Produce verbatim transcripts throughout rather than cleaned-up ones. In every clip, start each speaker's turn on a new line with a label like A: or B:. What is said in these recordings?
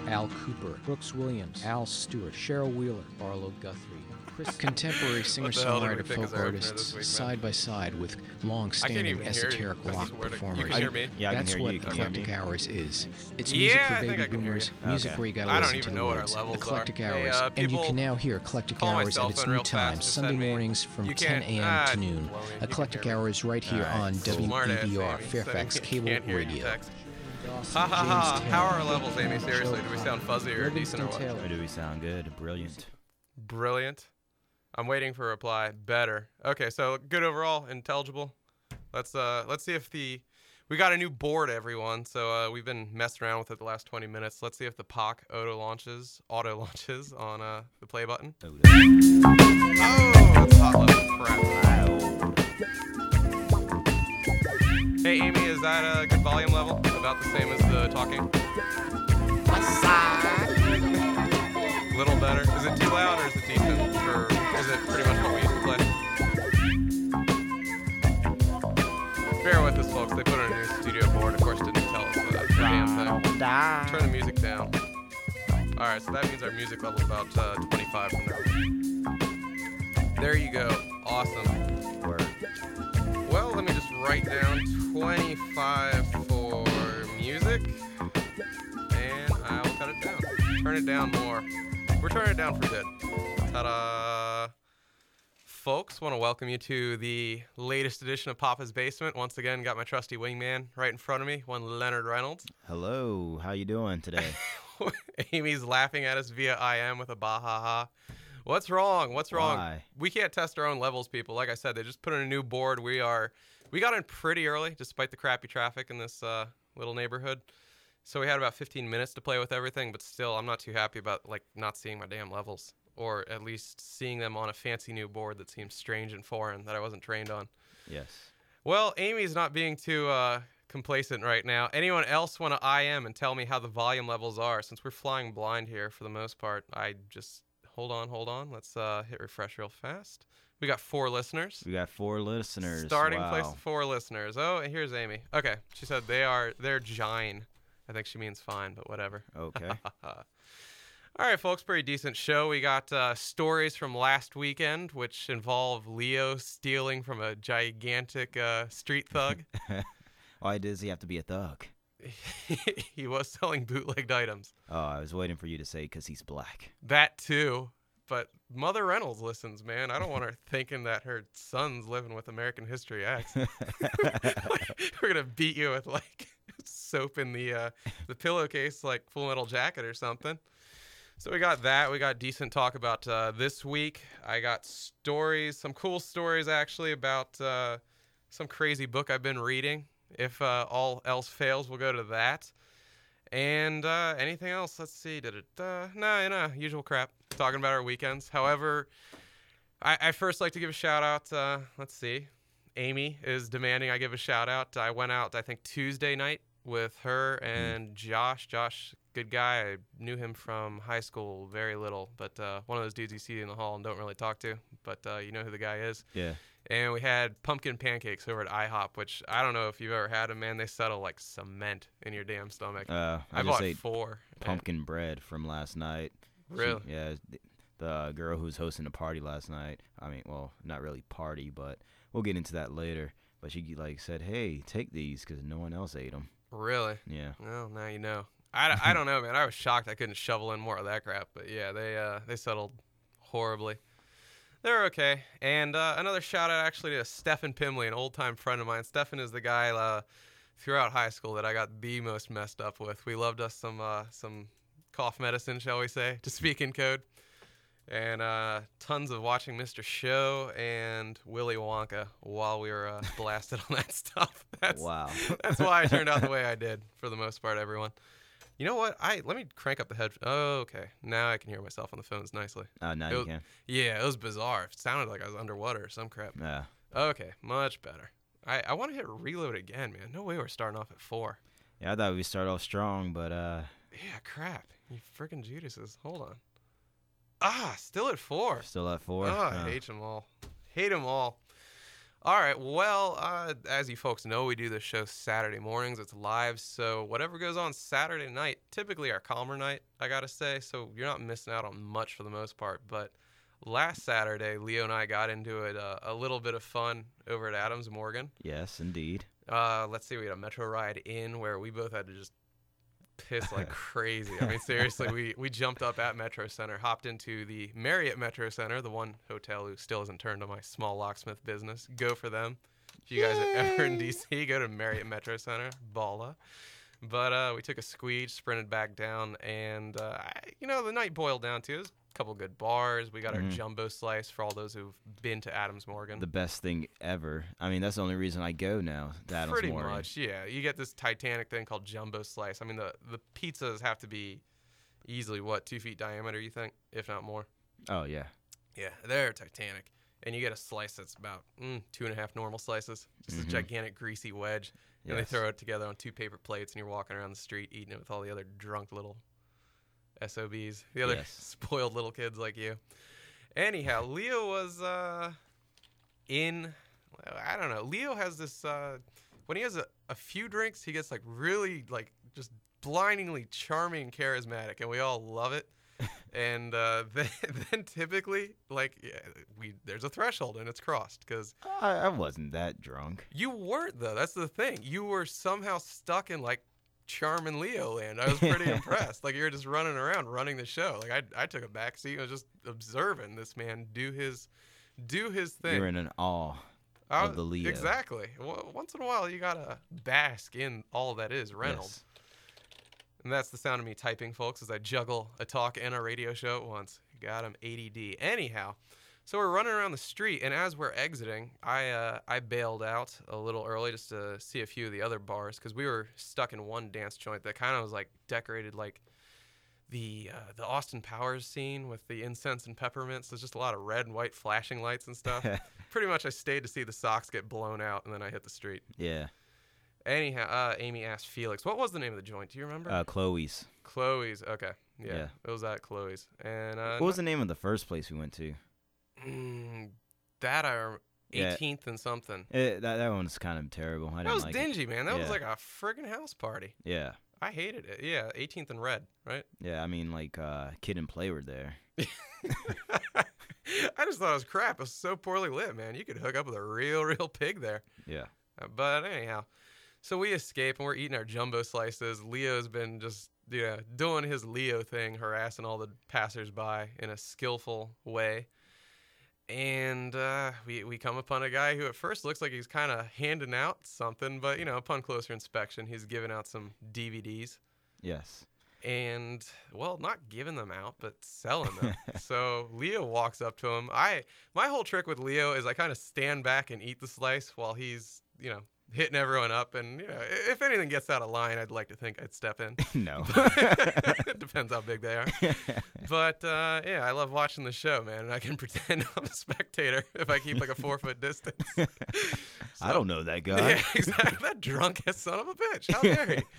A: Al Cooper, Brooks Williams, Al Stewart, Cheryl Wheeler, Barlow Guthrie, Chris. Contemporary singer-songwriter folk artists week, side by side with long-standing esoteric rock performers.
B: You can hear me?
C: Yeah, I can
A: That's
C: hear
A: what
C: you. Can
A: Eclectic
C: you hear me?
A: Hours is. It's
B: Yeah,
A: music
B: I
A: for
B: think
A: baby
B: I can hear
A: boomers,
B: you.
A: music
C: Okay.
A: where you gotta
B: I don't
A: listen
B: even
A: to
B: know
A: the
B: what our
A: words.
B: levels
A: Eclectic
B: are.
A: Hours,
B: Hey, uh,
A: and you
B: people
A: can now hear Eclectic
B: call
A: Hours
B: my
A: at its
B: cell phone
A: new
B: real
A: time,
B: fast. Just
A: Sunday
B: send me-
A: mornings from
B: you
A: ten
B: can't-
A: a.m.
B: ah,
A: to noon.
B: blowing. You can
A: Eclectic
B: hear me.
A: Hours right here
C: All right,
A: on
C: cool.
B: Smart ass
A: W E B R,
B: Amy,
A: Fairfax
B: sending-
A: Cable
B: can't hear you
A: Radio.
B: text. Ha ha ha. How are our levels, Amy? Seriously, do we sound fuzzy or decent or what?
C: Or do we sound good? Brilliant.
B: Brilliant. I'm waiting for a reply. Better. Okay, so good overall, intelligible. Let's uh let's see if the we got a new board, everyone. So uh, we've been messing around with it the last twenty minutes. Let's see if the P O C auto launches auto launches on uh the play button.
C: Oh,
B: Oh, that's a hot level. Crap.
C: wow.
B: Hey Amy, is that a good volume level? About the same as the talking? A little better. Is it too loud or is it decent? Or is it pretty much what we used to play? Bear with us, folks. They put in a new studio board. Of course, didn't tell us uh, the damn thing. Turn the music down. All right, so that means our music level is about uh, twenty-five from now. There you go. Awesome.
C: Word.
B: Well, let me just write down twenty-five for music, and I will cut it down. Turn it down more. We're turning it down for good. Ta-da! Folks, want to welcome you to the latest edition of Papa's Basement. Once again, got my trusty wingman right in front of me, one Leonard Reynolds.
C: Hello. How you doing today?
B: Amy's laughing at us via I M with a bah-ha-ha. What's wrong? What's wrong?
C: Why?
B: We can't test our own levels, people. Like I said, they just put in a new board. We are, we got in pretty early, despite the crappy traffic in this uh, little neighborhood. So we had about fifteen minutes to play with everything, but still, I'm not too happy about like not seeing my damn levels, or at least seeing them on a fancy new board that seems strange and foreign that I wasn't trained on.
C: Yes.
B: Well, Amy's not being too uh, complacent right now. Anyone else want to I M and tell me how the volume levels are? Since we're flying blind here for the most part, I just hold on, hold on. Let's uh, hit refresh real fast. We got four listeners.
C: We got four listeners.
B: Starting
C: wow.
B: place of four listeners. Oh, and here's Amy. Okay, she said they are they're gine. I think she means fine, but whatever.
C: Okay.
B: All right, folks, pretty decent show. We got uh, stories from last weekend, which involve Leo stealing from a gigantic uh, street thug.
C: Why does he have to be a thug?
B: He was selling bootlegged items.
C: Oh, I was waiting for you to say because he's black.
B: That too. But Mother Reynolds listens, man. I don't want her thinking that her son's living with American History X. We're gonna beat you with like soap in the uh, the pillowcase, like Full Metal Jacket or something. So we got that. We got decent talk about uh, this week. I got stories, some cool stories actually about uh, some crazy book I've been reading. If uh, all else fails, we'll go to that. And uh, anything else? Let's see. Da-da-da. No, no, usual crap. Talking about our weekends. However, I, I first like to give a shout out. Uh, let's see. Amy is demanding I give a shout out. I went out, I think, Tuesday night with her and Josh. Josh, good guy. I knew him from high school, very little, but uh, one of those dudes you see in the hall and don't really talk to. But uh, you know who the guy is.
C: Yeah.
B: And we had pumpkin pancakes over at IHOP, which I don't know if you've ever had them, man. They settle like cement in your damn stomach.
C: Uh, I,
B: I,
C: just
B: bought
C: ate
B: four.
C: pumpkin bread from last night. She-
B: Really?
C: yeah. The, the girl who was hosting the party last night. I mean, well, not really party, but we'll get into that later. But she like said, "Hey, take these," because no one else ate them.
B: Really?
C: Yeah.
B: Well, now you know. I, I don't know, man. I was shocked I couldn't shovel in more of that crap. But yeah, they uh, they settled horribly. They're okay. And uh, another shout out actually to Stephen Pimley, an old time friend of mine. Stephen is the guy uh, throughout high school that I got the most messed up with. We loved us some uh, some cough medicine, shall we say, to speak in code. And uh, tons of watching Mister Show and Willy Wonka while we were uh, blasted on that stuff. That's,
C: Wow.
B: that's why I turned out the way I did, for the most part, everyone. You know what? I Let me crank up the head. Oh, okay. Now I can hear myself on the phones nicely.
C: Oh, now
B: It
C: you
B: was-
C: can.
B: Yeah, it was bizarre. It sounded like I was underwater or some crap.
C: Yeah.
B: Okay, much better. I, I want to hit reload again, man. No way we're starting off at four.
C: Yeah, I thought we'd start off strong, but uh,
B: Yeah, crap. You freaking Judases. Hold on. Ah, still at four.
C: still at four.
B: Oh, I
C: Uh,
B: hate them all. Hate them all. All right. Well, uh, as you folks know, we do this show Saturday mornings. It's live, so whatever goes on Saturday night, typically our calmer night, I gotta say. So you're not missing out on much for the most part. But last Saturday, Leo and I got into it uh, a little bit of fun over at Adams Morgan.
C: Yes, indeed.
B: Uh, let's see. We had a Metro ride in where we both had to just piss like crazy. I mean, seriously, we, we jumped up at Metro Center, hopped into the Marriott Metro Center, the one hotel who still hasn't turned on my small locksmith business. Go for them. If you guys are ever in D C, go to Marriott Metro Center. Balla. But uh, we took a squeege, sprinted back down, and, uh, I, you know, the night boiled down to it was a couple good bars. We got mm-hmm. our jumbo slice for all those who've been to Adams Morgan.
C: The best thing ever. I mean, that's the only reason I go now to Adams
B: Pretty
C: Morgan.
B: much, yeah. You get this Titanic thing called jumbo slice. I mean, the, the pizzas have to be easily, what, two feet diameter, you think, if not more?
C: Oh, yeah.
B: Yeah, they're Titanic. And you get a slice that's about mm, two and a half normal slices. Just mm-hmm. a gigantic greasy wedge. And yes. they throw it together on two paper plates, and you're walking around the street eating it with all the other drunk little S O Bs, the other yes. spoiled little kids like you. Anyhow, Leo was uh, in, I don't know, Leo has this, uh, when he has a, a few drinks, he gets like really like just blindingly charming and charismatic, and we all love it. And uh, then, then typically, like, yeah, we there's a threshold, and it's crossed because
C: I, I wasn't that drunk.
B: You weren't, though. That's the thing. You were somehow stuck in like charming Leo land. I was pretty impressed. Like you were just running around, running the show. Like I, I took a back seat. I was just observing this man do his, do his thing.
C: You're in an awe I, of the Leo.
B: Exactly. Well, once in a while, you gotta bask in all that is Reynolds. Yes. And that's the sound of me typing, folks, as I juggle a talk and a radio show at once. Got him A D D. Anyhow, so we're running around the street, and as we're exiting, I uh, I bailed out a little early just to see a few of the other bars because we were stuck in one dance joint that kind of was like decorated like the uh, the Austin Powers scene with the incense and peppermints. There's just a lot of red and white flashing lights and stuff. Pretty much, I stayed to see the socks get blown out, and then I hit the street.
C: Yeah.
B: Anyhow, uh, Amy asked Felix, what was the name of the joint? Do you remember?
C: Uh, Chloe's.
B: Chloe's. Okay. Yeah,
C: yeah.
B: It was at Chloe's. And uh,
C: what was the name of the first place we went to?
B: Mm, that I remember. eighteenth yeah. and something.
C: It, that that one's kind of terrible. I
B: that
C: didn't
B: was
C: like
B: dingy,
C: it.
B: man. That
C: yeah.
B: was like a friggin' house party.
C: Yeah.
B: I hated it. Yeah, eighteenth and Red, right?
C: Yeah, I mean, like, uh, Kid and Play were there.
B: I just thought it was crap. It was so poorly lit, man. You could hook up with a real, real pig there.
C: Yeah.
B: Uh, but anyhow, so we escape, and we're eating our jumbo slices. Leo's been just, you know, doing his Leo thing, harassing all the passersby in a skillful way. And uh, we, we come upon a guy who at first looks like he's kind of handing out something, but, you know, upon closer inspection, he's giving out some D V Ds.
C: Yes.
B: And, well, not giving them out, but selling them. So Leo walks up to him. I My whole trick with Leo is I kind of stand back and eat the slice while he's, you know, hitting everyone up. And, you know, if anything gets out of line, I'd like to think I'd step in.
C: No.
B: It depends how big they are. But, uh, yeah, I love watching the show, man. And I can pretend I'm a spectator if I keep, like, a four-foot distance. So,
C: I don't know that guy.
B: Yeah, exactly. That drunk-ass son of a bitch. How dare he?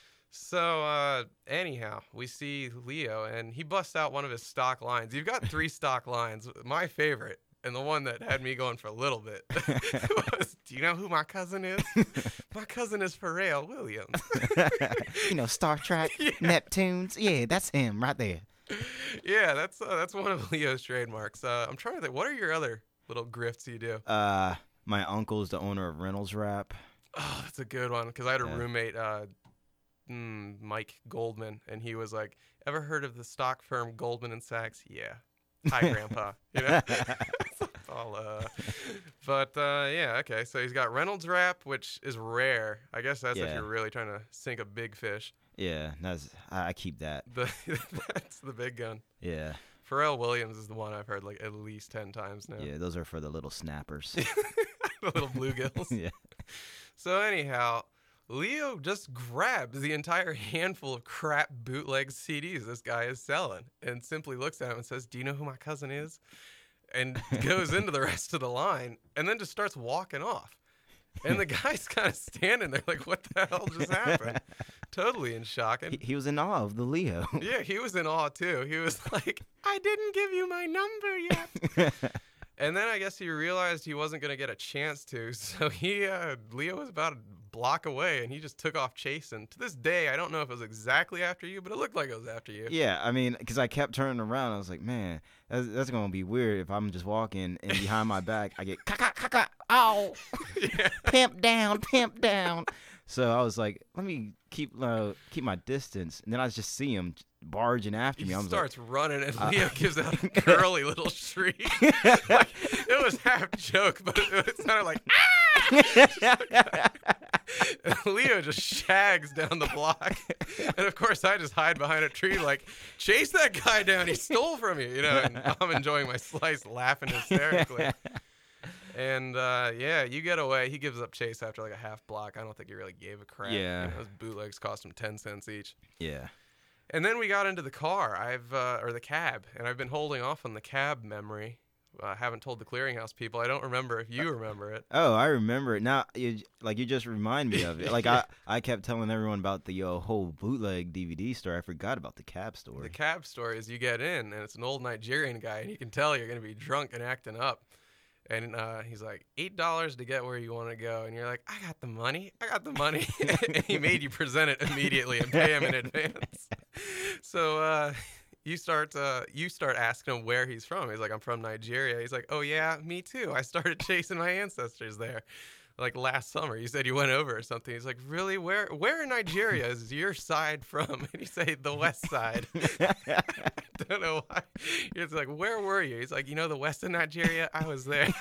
B: So, uh, anyhow, we see Leo, and he busts out one of his stock lines. You've got three stock lines. My favorite, and the one that had me going for a little bit, was, do you know who my cousin is? My cousin is Pharrell Williams.
C: You know, Star Trek, yeah. Neptunes. Yeah, that's him right there.
B: Yeah, that's uh, that's one of Leo's trademarks. Uh, I'm trying to think, what are your other little grifts you do?
C: Uh, my uncle is the owner of Reynolds Wrap.
B: Oh, that's a good one, because I had a
C: yeah.
B: roommate, uh, Mm, Mike Goldman, and he was like, ever heard of the stock firm Goldman and Sachs? Yeah. Hi, Grandpa. You know? All, uh, but, uh, yeah, okay. So he's got Reynolds Wrap, which is rare. I guess that's
C: yeah.
B: if you're really trying to sink a big fish.
C: Yeah, that's I, I keep that.
B: The, that's the big gun.
C: Yeah.
B: Pharrell Williams is the one I've heard like at least ten times now.
C: Yeah, those are for the little snappers.
B: The little bluegills.
C: Yeah.
B: So anyhow, Leo just grabs the entire handful of crap bootleg C Ds this guy is selling and simply looks at him and says, do you know who my cousin is? And goes into the rest of the line and then just starts walking off. And the guy's kind of standing there like, what the hell just happened? Totally in shock. And
C: he, he was in awe of the Leo.
B: Yeah, he was in awe too. He was like, I didn't give you my number yet. And then I guess he realized he wasn't going to get a chance to, so he, uh, Leo was about a block away, and he just took off chasing. To this day, I don't know if it was exactly after you, but it looked like it was after you.
C: Yeah, I mean, because I kept turning around. I was like, man, that's, that's going to be weird if I'm just walking, and behind my back, I get, ka-ka, ka-ka, ow,
B: Yeah.
C: pimp down, pimp down. So I was like, let me keep uh, keep my distance. And then I just see him barging after me.
B: He
C: I was
B: starts
C: like,
B: running, and
C: uh,
B: Leo gives out a girly little shriek. Like, it was half joke, but it, it sounded like, ah! And Leo just shags down the block. And, of course, I just hide behind a tree like, chase that guy down. He stole from you. You know, and I'm enjoying my slice, laughing hysterically. And, uh, yeah, you get away. He gives up chase after, like, a half block. I don't think he really gave a crap.
C: Yeah.
B: You know, those bootlegs cost him ten cents each.
C: Yeah.
B: And then we got into the car, I've uh, or the cab, and I've been holding off on the cab memory. I uh, haven't told the clearinghouse people. I don't remember if you remember it.
C: Oh, I remember it. Now, you, like, you just remind me of it. Like, I, I kept telling everyone about the uh, whole bootleg D V D store. I forgot about the cab story.
B: The cab story is you get in, and it's an old Nigerian guy, and you can tell you're going to be drunk and acting up. And uh, he's like, eight dollars to get where you want to go. And you're like, I got the money. I got the money. And he made you present it immediately and pay him in advance. So uh, you start uh, you start asking him where he's from. He's like, I'm from Nigeria. He's like, oh, yeah, me too. I started chasing my ancestors there. Like last summer, you said you went over or something. He's like, really? Where where in Nigeria is your side from? And you say, the west side. I don't know why. He's like, where were you? He's like, you know, the west of Nigeria? I was there.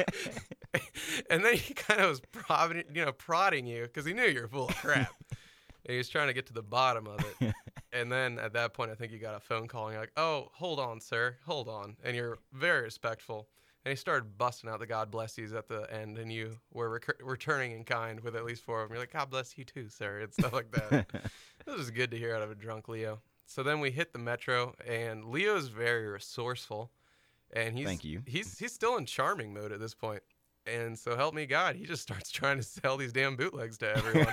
B: And then he kind of was prodding, you know, prodding you because he knew you were full of crap. And he was trying to get to the bottom of it. And then at that point, I think you got a phone call and you're like, oh, hold on, sir. Hold on. And you're very respectful. And he started busting out the God bless yous at the end, and you were rec- returning in kind with at least four of them. You're like, God bless you too, sir, and stuff like that. It was good to hear out of a drunk Leo. So then we hit the metro, and Leo's very resourceful, and he's
C: Thank you.
B: he's he's still in charming mode at this point. And so help me God, he just starts trying to sell these damn bootlegs to everyone.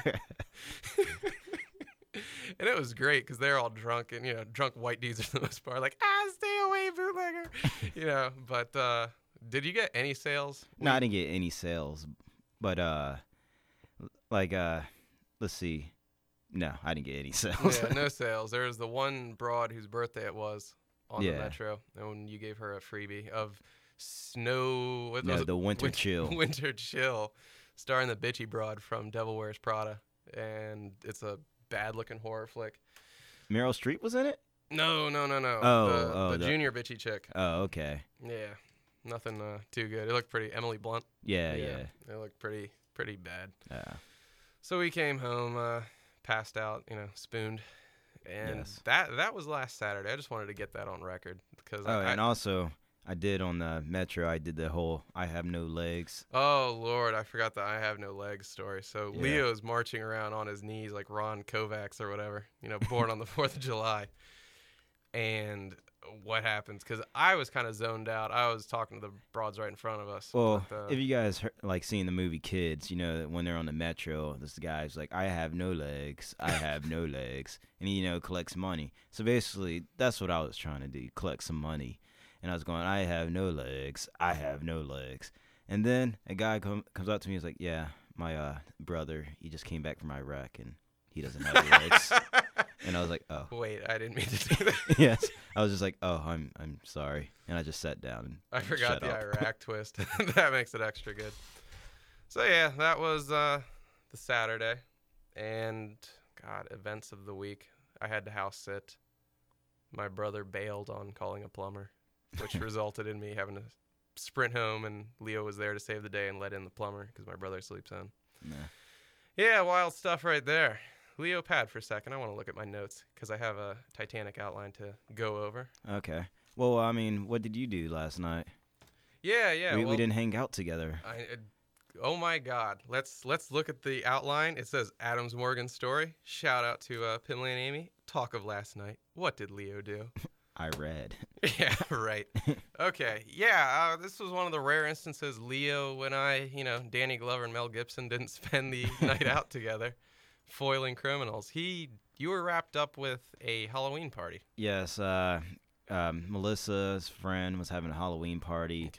B: And it was great because they're all drunk, and you know, drunk white dudes for the most part, like, ah, stay away, bootlegger, you know. But uh, did you get any sales?
C: No, I didn't get any sales, but uh, like uh, let's see. No, I didn't get any sales.
B: Yeah, no sales. There was the one broad whose birthday it was on
C: Yeah.
B: the metro, and you gave her a freebie of snow. What
C: No,
B: was it?
C: the Winter
B: Win-
C: Chill.
B: Winter Chill, starring the bitchy broad from Devil Wears Prada, and it's a bad-looking horror flick.
C: Meryl Streep was in it?
B: No, no, no, no.
C: Oh,
B: the,
C: oh,
B: the
C: the-
B: junior bitchy chick.
C: Oh, okay.
B: Yeah, nothing uh, too good. It looked pretty. Emily Blunt.
C: Yeah, yeah.
B: It looked pretty, pretty bad.
C: Uh,
B: So we came home, uh, passed out, you know, spooned, and
C: Yes.
B: that that was last Saturday. I just wanted to get that on record because
C: oh,
B: I,
C: and also I did on the Metro. I did the whole "I have no legs."
B: oh Lord, I forgot the I have no legs story. So
C: Yeah.
B: Leo's marching around on his knees like Ron Kovacs or whatever, you know, born on the Fourth of July. And what happens? Because I was kind of zoned out. I was talking to the broads right in front of us.
C: Well,
B: but, uh,
C: if you guys heard, like seen the movie Kids, you know that when they're on the Metro, this guy's like, "I have no legs. I have no legs," and he, you know, collects money. So basically, that's what I was trying to do: collect some money. And I was going, "I have no legs. I have no legs." And then a guy com- comes up to me. He's like, "Yeah, my uh, brother, he just came back from Iraq, and he doesn't have legs." And I was like, "Oh."
B: Wait, I didn't mean to do that.
C: Yes, I was just like, "Oh, I'm I'm sorry," and I just sat down. And
B: I forgot
C: shut
B: the
C: up.
B: Iraq twist. That makes it extra good. So yeah, that was uh, the Saturday, and God, events of the week. I had to house sit. My brother bailed on calling a plumber, which resulted in me having to sprint home, and Leo was there to save the day and let in the plumber because my brother sleeps in.
C: Nah.
B: Yeah, wild stuff right there. Leo, pad for a second. I want to look at my notes because I have a Titanic outline to go over.
C: Okay. Well, I mean, what did you do last night?
B: Yeah, yeah.
C: we,
B: well,
C: we didn't hang out together.
B: I, uh, oh my God! Let's let's look at the outline. It says Adams Morgan story. Shout out to uh, Pimley and Amy. Talk of last night. What did Leo do?
C: I read.
B: Yeah, right. Okay, yeah. Uh, this was one of the rare instances Leo and I, you know, Danny Glover and Mel Gibson didn't spend the night out together, foiling criminals. He, you were wrapped up with a Halloween party.
C: Yes, uh, um, Melissa's friend was having a Halloween party.
B: Okay.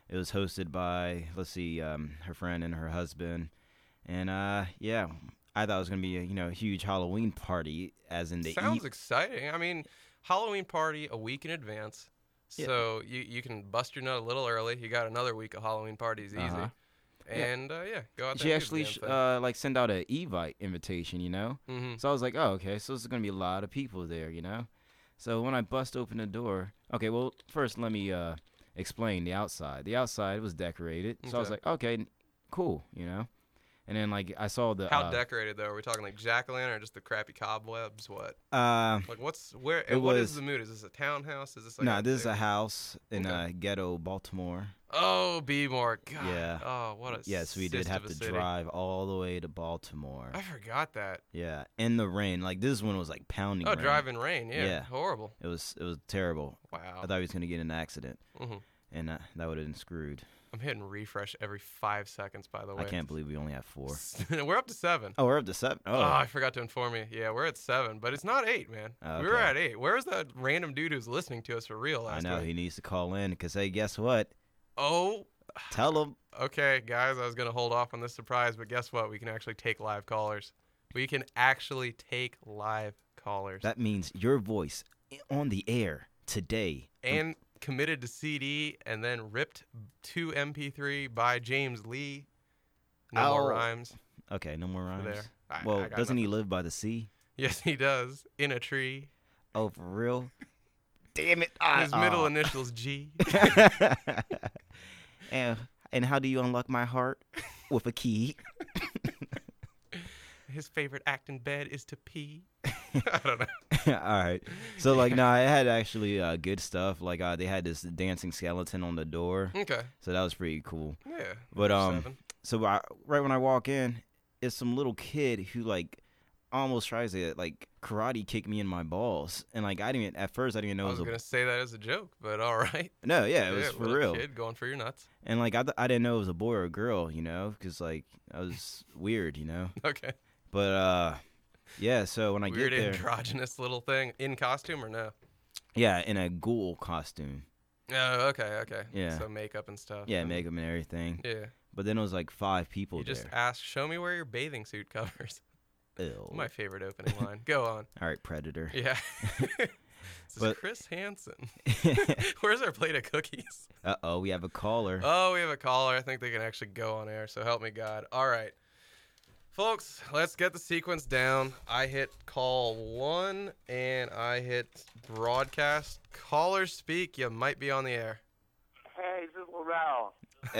C: It was hosted by, let's see, um, her friend and her husband. And, uh, yeah, I thought it was going to be a, you know, a huge Halloween party, as in the
B: Sounds
C: e-
B: exciting. I mean, Halloween party a week in advance.
C: Yeah.
B: So you, you can bust your nut a little early. You got another week of Halloween parties easy.
C: Uh-huh.
B: And, uh, yeah, go out there
C: She
B: and do
C: actually,
B: the
C: sh-
B: damn thing.
C: uh, like, send out an Evite invitation, you know?
B: Mm-hmm.
C: So I was like, oh, okay, so there's going to be a lot of people there, you know? So when I bust open the door, okay, well, first let me uh, explain the outside. The outside was decorated, so I was
B: Okay.
C: like, okay, n- cool, you know? And then, like, I saw the...
B: How
C: uh,
B: decorated, though? Are we talking like jack-o'-lantern or just the crappy cobwebs? What?
C: uh,
B: Like, what's, where,
C: It
B: and what is
C: was-
B: the mood? Is this a townhouse? Is this like
C: nah,
B: a
C: this is
B: big-
C: a house in
B: Okay.
C: uh, ghetto Baltimore.
B: Oh, B-more. God.
C: Yeah.
B: Oh, what a
C: Yes, we did
B: cyst
C: have
B: of a
C: to
B: city.
C: drive all the way to Baltimore.
B: I forgot that.
C: Yeah, in the rain. Like, this one was, like, pounding
B: Oh,
C: rain.
B: driving rain. Yeah.
C: Yeah.
B: Horrible.
C: It was, it was terrible.
B: Wow.
C: I thought he was going to get in an accident,
B: hmm
C: and uh, that would have been screwed.
B: I'm hitting refresh every five seconds, by the way.
C: I can't believe we only have four.
B: We're up to seven.
C: Oh, we're up to seven.
B: Oh.
C: Oh,
B: I forgot to inform you. Yeah, we're at seven, but it's not eight, man.
C: Oh,
B: We were
C: okay.
B: at eight. Where's that random dude who's listening to us for real
C: I
B: last
C: know.
B: week?
C: He needs to call in because, hey, guess what?
B: Oh,
C: Tell him.
B: okay, guys. I was gonna hold off on this surprise, but guess what? We can actually take live callers. We can actually take live callers.
C: That means your voice on the air today.
B: and committed to C D and then ripped to M P three by James Lee. No
C: Oh.
B: more rhymes
C: Okay, no more rhymes.
B: there. I,
C: Well,
B: I got
C: doesn't he
B: nothing.
C: live by the sea?
B: Yes, he does. In a tree.
C: Oh, for real? Damn it.
B: His middle initials G.
C: and, and how do you unlock my heart? With a key.
B: His favorite act in bed is to pee. I don't know.
C: All right. So, like, no, it had actually uh, good stuff. Like, uh, they had this dancing skeleton on the door.
B: Okay.
C: So that was pretty cool.
B: Yeah.
C: But,
B: number
C: um,
B: seven.
C: So I, right when I walk in, it's some little kid who like almost tries to like karate kick me in my balls, and like I didn't even, at first I didn't even know
B: I
C: it
B: was
C: was
B: gonna say that as a joke, but all right.
C: a no, yeah, it was for
B: little
C: real,
B: Kid going for your nuts.
C: and like I, th- I didn't know it was a boy or a girl, you know, because like I was weird, you know,
B: Okay.
C: but uh, yeah. So when I
B: Weird
C: get there,
B: androgynous little thing in costume or no?
C: yeah, in a ghoul costume,
B: Oh, okay, okay.
C: Yeah.
B: So makeup and stuff.
C: yeah,
B: and-
C: makeup and everything.
B: Yeah.
C: But then it was like five people
B: You just
C: there.
B: asked, show me where your bathing suit covers.
C: Ew.
B: My favorite opening line. Go on.
C: All right, Predator.
B: Yeah. This is
C: But-
B: Chris Hansen. Where's our plate of cookies?
C: Uh oh, we have a caller.
B: Oh, we have a caller. I think they can actually go on air, so help me God. All right. Folks, let's get the sequence down. I hit call one, and I hit broadcast. Callers speak. You might be on the air.
D: Hey, this is Laurel.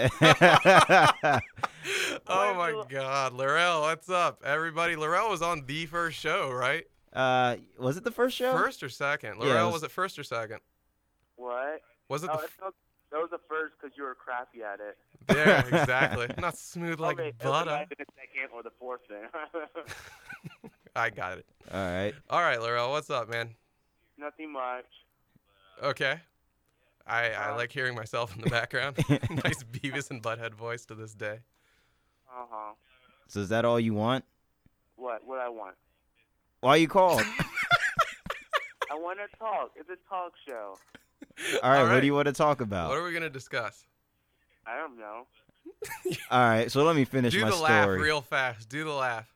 B: Oh,
D: Where's
B: my
D: the-
B: God. Laurel, what's up? Everybody, Laurel was on the first show, right?
C: uh, was it the first show?
B: First or second?
C: Yeah, it
B: Laurel,
C: was-
B: was it first or second?
D: What?
B: Was it
D: Oh,
B: the
D: it's not, that was the first because you were crappy at it.
B: f- Yeah, exactly. Not smooth like
D: okay, it
B: butter.
D: might have been the second or the fourth then.
B: I got it.
C: All right.
B: All right, Laurel, what's up, man?
D: Nothing much.
B: Okay. I, I
D: Uh,
B: like hearing myself in the background. Nice Beavis and Butthead voice to this day.
D: Uh huh.
C: So is that all you want?
D: What? What I want?
C: Why you called?
D: I want to talk. It's a talk show.
C: All right,
B: All
C: what
B: right.
C: do you want to talk about?
B: What are we going to discuss?
D: I don't know.
C: All right, so let me finish
B: Do
C: my
B: the
C: story.
B: laugh real fast. Do the laugh.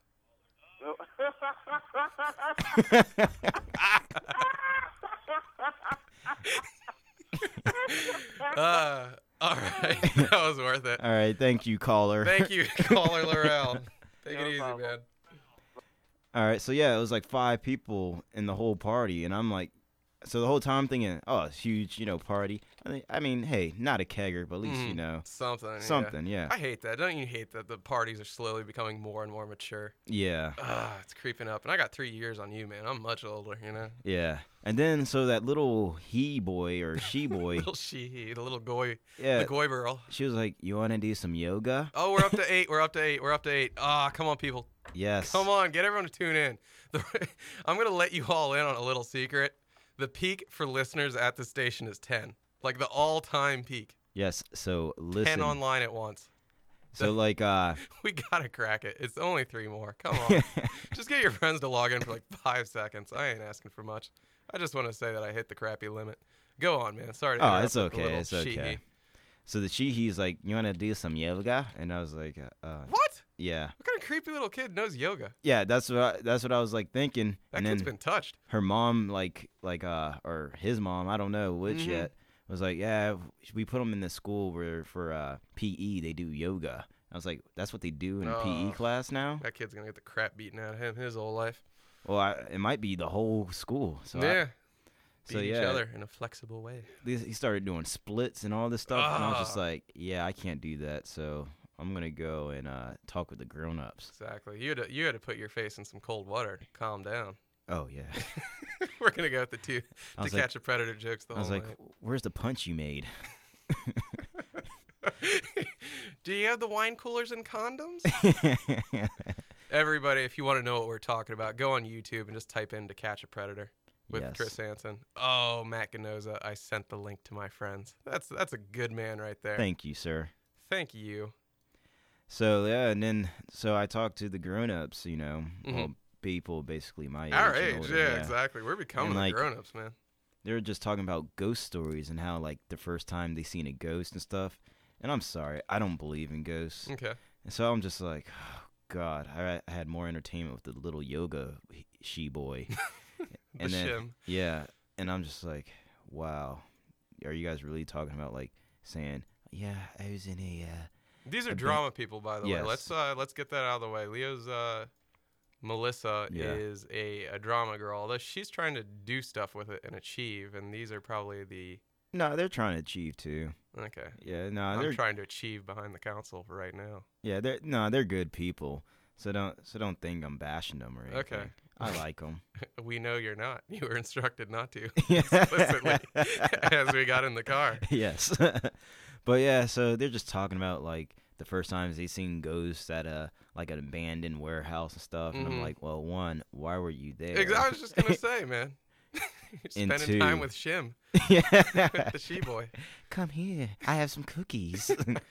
B: Uh, all right. That was worth it.
C: All right, thank you, caller.
B: Thank you, caller Laurel. Take
D: No
B: it easy,
D: problem.
B: man.
C: All right, so yeah, it was like five people in the whole party, and I'm like, so the whole time I'm thinking, oh, it's huge, you know, party. I mean, I mean, hey, not a kegger, but at least you
B: Mhm.
C: know
B: Something. yeah.
C: something. Yeah,
B: I hate that. Don't you hate that the parties are slowly becoming more and more mature?
C: yeah,
B: Ah, it's creeping up. And I got three years on you, man. I'm much older, you know?
C: yeah. And then so that little he boy or she boy,
B: Little she, the little goy,
C: yeah,
B: the goy girl.
C: she was like, "You want to do some yoga?"
B: Oh, we're up to eight. We're up to eight. We're up to eight. Ah, come on, people.
C: Yes.
B: Come on. Get everyone to tune in. The, I'm going to let you all in on a little secret. The peak for listeners at the station is ten. Like the all-time peak.
C: Yes. So
B: ten
C: listen.
B: online at once.
C: So like, uh,
B: We got to crack it. It's only three more. Come on. Just get your friends to log in for like five seconds. I ain't asking for much. I just want to say that I hit the crappy limit. Go on, man. Sorry to
C: Oh,
B: interrupt
C: it's
B: with the
C: okay,
B: little
C: it's okay.
B: she-he.
C: So the she, he's like, you want to do some yoga? And I was like, uh, uh,
B: What?
C: yeah.
B: What kind of creepy little kid knows yoga?
C: Yeah, that's what I, that's what I was like thinking.
B: That
C: and
B: kid's
C: then
B: been touched.
C: her mom, like, like, uh, or his mom, I don't know which
B: Mhm.
C: yet, was like, yeah, we put him in this school where for uh, P E they do yoga. I was like, that's what they do in P E
B: Oh.
C: class now?
B: That kid's gonna get the crap beaten out of him his whole life.
C: Well, I, it might be the whole school. So I-
B: yeah.
C: so
B: Beat
C: yeah,
B: each other in a flexible way.
C: he he started doing splits and all this stuff, and I was just
B: Ah.
C: like, yeah, I can't do that. So I'm gonna go and uh, talk with the grown-ups.
B: Exactly. You had to, you had to put your face in some cold water to calm down.
C: Oh yeah.
B: We're gonna go with the two
C: I
B: to
C: was like,
B: catch a predator jokes the
C: I was
B: whole
C: like, where's the punch you made?
B: night. Do you have the wine coolers and condoms? Everybody, if you want to know what we're talking about, go on YouTube and just type in To Catch a Predator with
C: Yes.
B: Chris Hansen. Oh, Matt Ganoza, I sent the link to my friends. That's that's a good man right there.
C: Thank you, sir.
B: Thank you.
C: So yeah, and then so I talked to the grown-ups, you know,
B: Mhm.
C: well, people basically my age.
B: Our
C: and
B: age,
C: older,
B: yeah, exactly. We're becoming
C: And,
B: the
C: like,
B: grown-ups, man.
C: They were just talking about ghost stories and how like the first time they seen a ghost and stuff. And I'm sorry, I don't believe in ghosts.
B: Okay.
C: And so I'm just like, oh, God, I, I had more entertainment with the little yoga she boy.
B: The
C: and then,
B: shim.
C: yeah, and I'm just like, wow, are you guys really talking about like saying, yeah, I was in a, uh,
B: These are
C: a bit-
B: drama people, by the way.
C: Yes.
B: Let's uh, let's get that out of the way. Leo's uh, Melissa
C: Yeah.
B: is a, a drama girl, although she's trying to do stuff with it and achieve. And these are probably the
C: no, they're trying to achieve too.
B: okay.
C: Yeah, no,
B: I'm
C: they're
B: trying to achieve behind the council for right now.
C: yeah, they're no, they're good people. So don't so don't think I'm bashing them or anything.
B: Okay.
C: I like them.
B: We know you're not. You were instructed not to
C: Yeah.
B: explicitly as we got in the car.
C: Yes. But yeah, so they're just talking about like the first times they seen ghosts at a like an abandoned warehouse and stuff, and
B: Mhm.
C: I'm like, well, one, why were you there?
B: Ex- I was just gonna say, man. You're
C: And
B: spending time
C: two-
B: with Shim,
C: Yeah.
B: the she boy.
C: Come here, I have some cookies.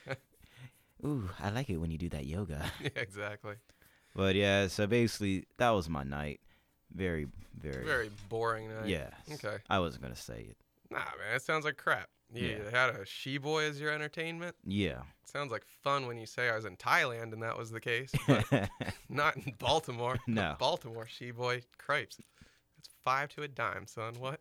C: Ooh, I like it when you do that yoga.
B: Yeah, exactly.
C: But yeah, so basically that was my night. Very, very,
B: Very boring night.
C: yeah.
B: Okay.
C: I wasn't gonna say it.
B: Nah, man, it sounds like crap. You
C: Yeah.
B: had a she boy as your entertainment.
C: Yeah.
B: Sounds like fun when you say I was in Thailand and that was the case, but not in Baltimore.
C: No.
B: Baltimore she boy cripes. It's five to a dime, son. What?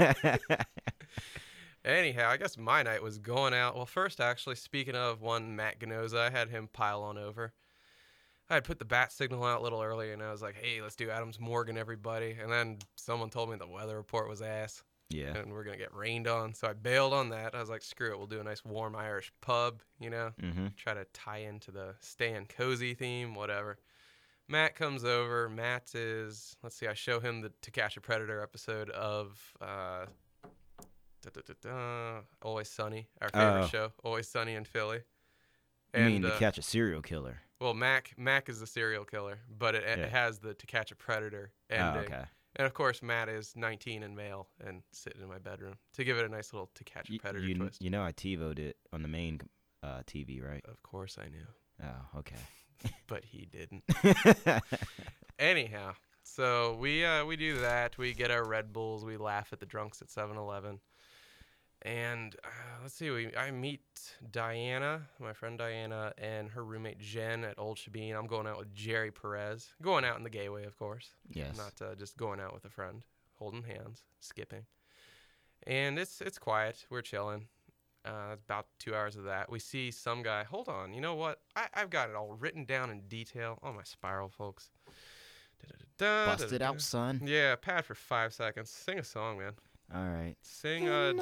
B: Anyhow, I guess my night was going out. Well, first, actually, speaking of one Matt Ganoza, I had him pile on over. I had put the bat signal out a little earlier, and I was like, hey, let's do Adams Morgan, everybody. And then someone told me the weather report was ass,
C: Yeah.
B: and we're going to get rained on. So I bailed on that. I was like, screw it. We'll do a nice warm Irish pub, you know,
C: Mm-hmm.
B: try to tie into the staying cozy theme, whatever. Matt comes over. Matt is, let's see, I show him the To Catch a Predator episode of uh, da, da, da, da, Always Sunny, our favorite
C: Oh.
B: show, Always Sunny in Philly.
C: You mean
B: And,
C: to
B: uh,
C: catch a serial killer?
B: well, Mac Mac is the serial killer, but it, it
C: Yeah.
B: has the To Catch a Predator
C: Oh,
B: ending.
C: okay.
B: And of course, Matt is nineteen and male and sitting in my bedroom to give it a nice little To Catch a
C: You,
B: Predator
C: you,
B: twist.
C: you know I TiVoed it on the main uh, T V, right?
B: Of course, I knew,
C: Oh, okay.
B: but he didn't. Anyhow, so we uh, we do that. We get our Red Bulls. We laugh at the drunks at seven eleven. And uh, let's see, we I meet Diana, my friend Diana, and her roommate Jen at Old Shabine. I'm going out with Jerry Perez. Going out in the gay way, of course.
C: Yes.
B: Not uh, just going out with a friend, holding hands, skipping. And it's it's quiet. We're chilling. Uh, it's about two hours of that. We see some guy. Hold on. You know what? I, I've got it all written down in detail on my spiral, folks. Da-da-da-da,
C: Bust it
B: da-da-da.
C: out, son.
B: Yeah, pad for five seconds. Sing a song, man.
C: All right.
B: Sing a.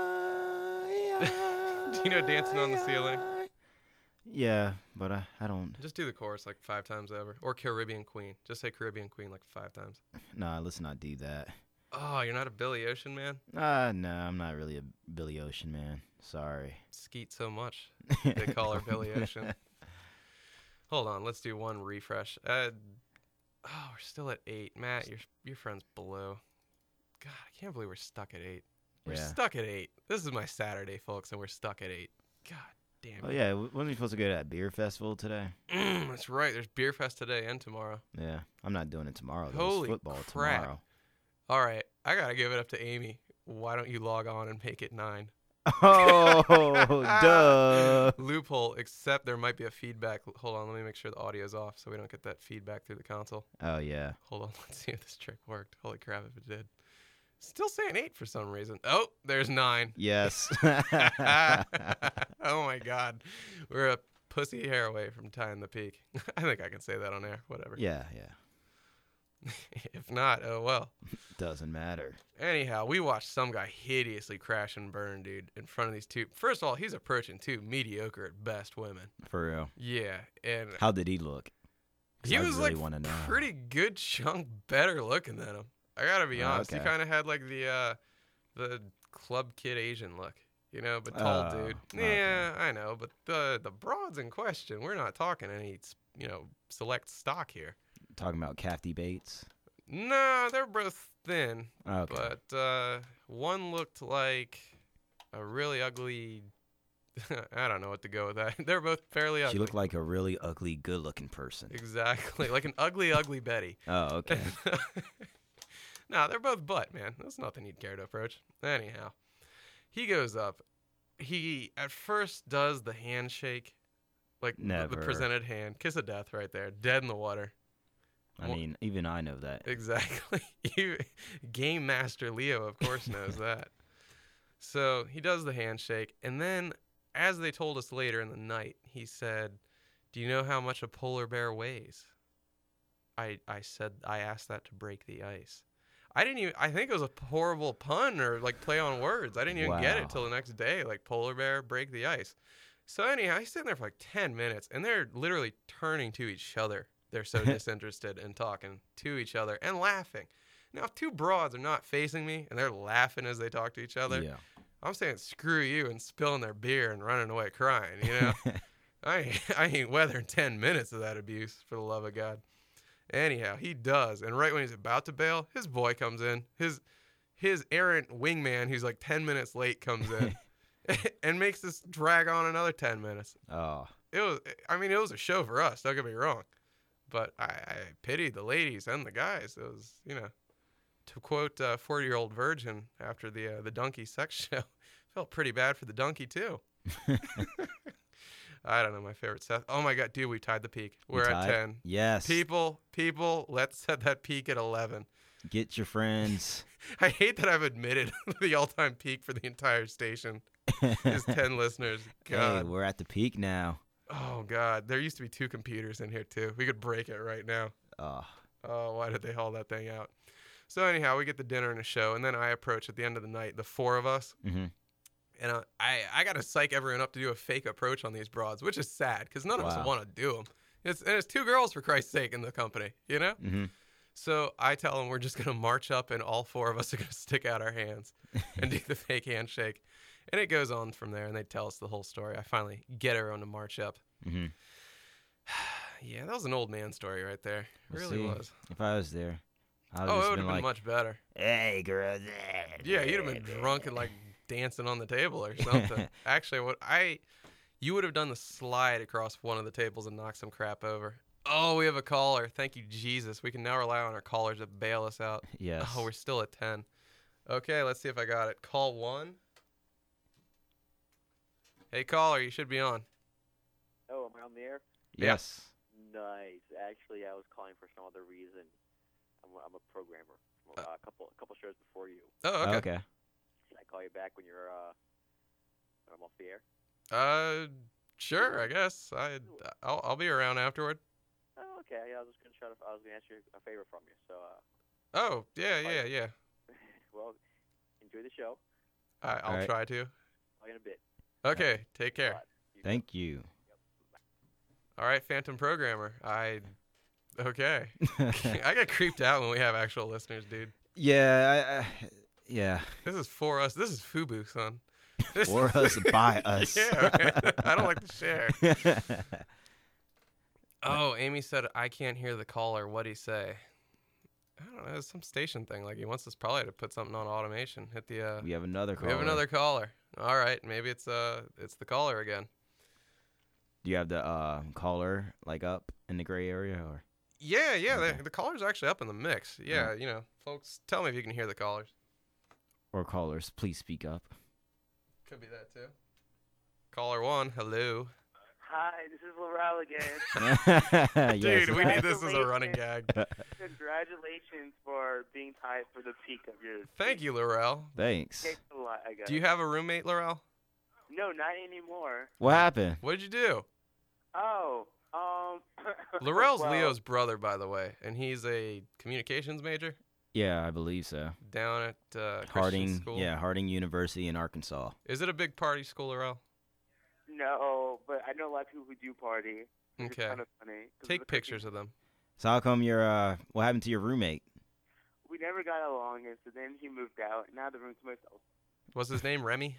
B: Do you know Dancing on the Ceiling?
C: Yeah, but I, I don't.
B: Just do the chorus like five times over. Or Caribbean Queen. Just say Caribbean Queen like five times.
C: Nah, let's not do that.
B: Oh, you're not a Billy Ocean man?
C: Uh, no, I'm not really a Billy Ocean man. Sorry.
B: Skeet so much. They call her Billy Ocean. Hold on, let's do one refresh. Uh, oh, we're still at eight. Matt, your your friend's below. God, I can't believe we're stuck at eight. We're
C: Yeah.
B: stuck at eight. This is my Saturday, folks, and we're stuck at eight. God damn
C: Oh
B: it.
C: yeah, w- wasn't we supposed to go to that beer festival today?
B: Mm, that's right. There's Beer Fest today and tomorrow.
C: Yeah, I'm not doing it tomorrow. There's
B: Holy
C: football
B: crap.
C: tomorrow.
B: All right, I gotta give it up to Amy. Why don't you log on and make it nine?
C: Oh, duh.
B: Loophole, except there might be a feedback. Hold on, let me make sure the audio's off so we don't get that feedback through the console.
C: Oh, yeah.
B: Hold on, let's see if this trick worked. Holy crap, if it did. Still saying eight for some reason. Oh, there's nine.
C: Yes.
B: Oh, my God. We're a pussy hair away from tying the peak. I think I can say that on air. Whatever.
C: Yeah, yeah.
B: If not, oh well.
C: Doesn't matter.
B: Anyhow, we watched some guy hideously crash and burn, dude, in front of these two. First of all, he's approaching two mediocre at best women.
C: For real.
B: Yeah, and
C: How did he look? 'Cause
B: he
C: I
B: was
C: really
B: like
C: wanna know.
B: pretty good chunk better looking than him. I gotta be
C: Oh,
B: honest.
C: okay.
B: He kind of had like the uh, the club kid Asian look, you know, but tall
C: Oh,
B: dude.
C: okay.
B: Yeah, I know, but the the broads in question, we're not talking any, you know, select stock here.
C: Talking about Kathy Bates.
B: No, they're both thin.
C: Okay.
B: But uh, one looked like a really ugly. I don't know what to go with that. They're both fairly ugly.
C: She looked like a really ugly, good-looking person.
B: Exactly, like an ugly, ugly Betty.
C: Oh, okay.
B: No, they're both butt, man. That's nothing you'd care to approach. Anyhow, he goes up. He at first does the handshake, like the-
C: Never.
B: the presented hand, kiss of death, right there, dead in the water.
C: I
B: Well-
C: mean, even I know that.
B: Exactly. You, Game Master Leo, of course, knows that. So he does the handshake, and then, as they told us later in the night, he said, "Do you know how much a polar bear weighs?" I I said I asked that to break the ice. I didn't even. I think it was a horrible pun or like play on words. I didn't even get
C: Wow.
B: it till the next day. Like polar bear, break the ice. So anyhow, he's sitting there for like ten minutes, and they're literally turning to each other. They're so disinterested in talking to each other and laughing. Now, if two broads are not facing me and they're laughing as they talk to each other,
C: Yeah.
B: I'm saying screw you and spilling their beer and running away crying, you know? I, ain't, I ain't weathering ten minutes of that abuse, for the love of God. Anyhow, he does. And right when he's about to bail, his boy comes in. His his errant wingman, who's like ten minutes late, comes in and makes this drag on another ten minutes.
C: Oh.
B: It was, I mean, it was a show for us, don't get me wrong. But I, I pitied the ladies and the guys. It was, you know, to quote uh, forty-year-old virgin after the uh, the donkey sex show, felt pretty bad for the donkey too. I don't know my favorite Seth. Oh my God, dude, we tied the peak.
C: We
B: We're
C: tied?
B: at ten.
C: Yes.
B: People, people, let's set that peak at eleven.
C: Get your friends.
B: I hate that I've admitted the all-time peak for the entire station is ten listeners.
C: Hey,
B: God.
C: we're at the peak now.
B: Oh God, there used to be two computers in here too. We could break it right now.
C: Oh.
B: Oh, why did they haul that thing out? So anyhow, we get the dinner and a show, and then I approach at the end of the night, the four of us,
C: Mm-hmm.
B: and uh, I I got to psych everyone up to do a fake approach on these broads, which is sad because none of us
C: Wow.
B: want to do them. It's and it's two girls for Christ's sake in the company, you know.
C: Mm-hmm.
B: So I tell them we're just gonna march up, and all four of us are gonna stick out our hands and do the fake handshake, and it goes on from there. And they tell us the whole story. I finally get everyone to march up.
C: Mm-hmm.
B: Yeah, that was an old man story right there. It
C: We'll
B: really
C: see.
B: was.
C: If I was there, I would
B: Oh, it
C: just
B: would
C: been
B: have been
C: like,
B: much better.
C: "Hey, girl."
B: Yeah, you'd have been drunk and like dancing on the table or something. Actually, what I, you would have done the slide across one of the tables and knocked some crap over. Oh, we have a caller. Thank you, Jesus. We can now rely on our callers to bail us out.
C: Yes.
B: Oh, we're still at ten. Okay, let's see if I got it. Call one. Hey, caller, you should be on.
D: Oh, am I on the air?
C: Yes.
D: Nice. Actually, I was calling for some other reason. I'm a, I'm a programmer. Uh, a couple a couple shows before you.
B: Oh, okay.
C: Okay.
D: Should I call you back when you're uh when I'm off the air?
B: Uh, sure, I guess. I, I'll, I'll be around afterward.
D: Oh, okay. Yeah, I was just gonna try to. I was gonna ask you a favor from you. So, uh,
B: Oh, yeah, yeah, yeah.
D: well, enjoy the show.
B: I, I'll
C: Alright.
B: try to.
D: I'll get a bit.
B: Okay, take care.
D: Bye. You
C: Thank you.
B: All right, Phantom Programmer. I okay. I get creeped out when we have actual listeners, dude.
C: yeah. I, I, yeah.
B: This is for us. This is FUBU, son. This
C: For us, by us.
B: Yeah, man. I don't like to share. Oh, Amy said I can't hear the caller. What'd he say? I don't know. It's some station thing. Like he wants us probably to put something on automation. Hit the. Uh,
C: We have another call.
B: we have another caller. All right, maybe it's uh it's the caller again.
C: Do you have the uh, caller like up in the gray area or?
B: Yeah, yeah.
C: Okay.
B: The, the caller's actually up in the mix. Yeah, you know, folks, tell me if you can hear the callers.
C: Or callers, please speak up.
B: Could be that too. Caller one, hello.
E: Hi, this is Laurel again.
B: Dude,
C: Yes.
B: we need this as a running gag.
E: Congratulations for being tied for the peak of your.
B: Thank you, Laurel.
C: Thanks.
E: Thanks a lot, I guess.
B: Do you have a roommate, Laurel?
E: No, not anymore.
C: What happened?
B: What did you do?
E: Oh, um.
B: Laurel's
E: well,
B: Leo's brother, by the way, and he's a communications major
C: Yeah, I believe so.
B: down at uh, Christian
C: Harding,
B: School.
C: yeah, Harding University in Arkansas.
B: Is it a big party school, Laurel?
E: No, but I know a lot of people who do party. It's
B: Okay.
E: kind of funny. 'cause
B: Take
E: the
B: pictures
E: cookies-
B: of them.
C: So how come your uh, what happened to your roommate?
E: We never got along, and so then he moved out. Now the room's to myself.
B: Was his name Remy?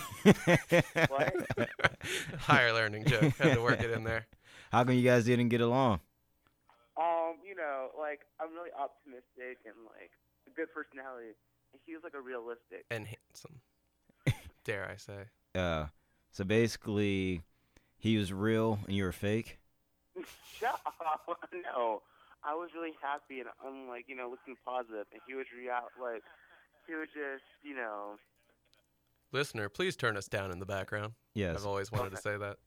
E: What?
B: Higher learning joke. Had to work it in there.
C: How come you guys didn't get along?
E: Um, you know, like I'm really optimistic and like a good personality, and he was like a realistic.
B: And handsome. Dare I say.
C: Uh, so basically, he was real and you were fake.
E: Shut up! No, I was really happy and I'm like, you know, looking positive, and he was real like, he was just, you know.
B: Listener, please turn us down in the background.
C: Yes.
B: I've always wanted to say that.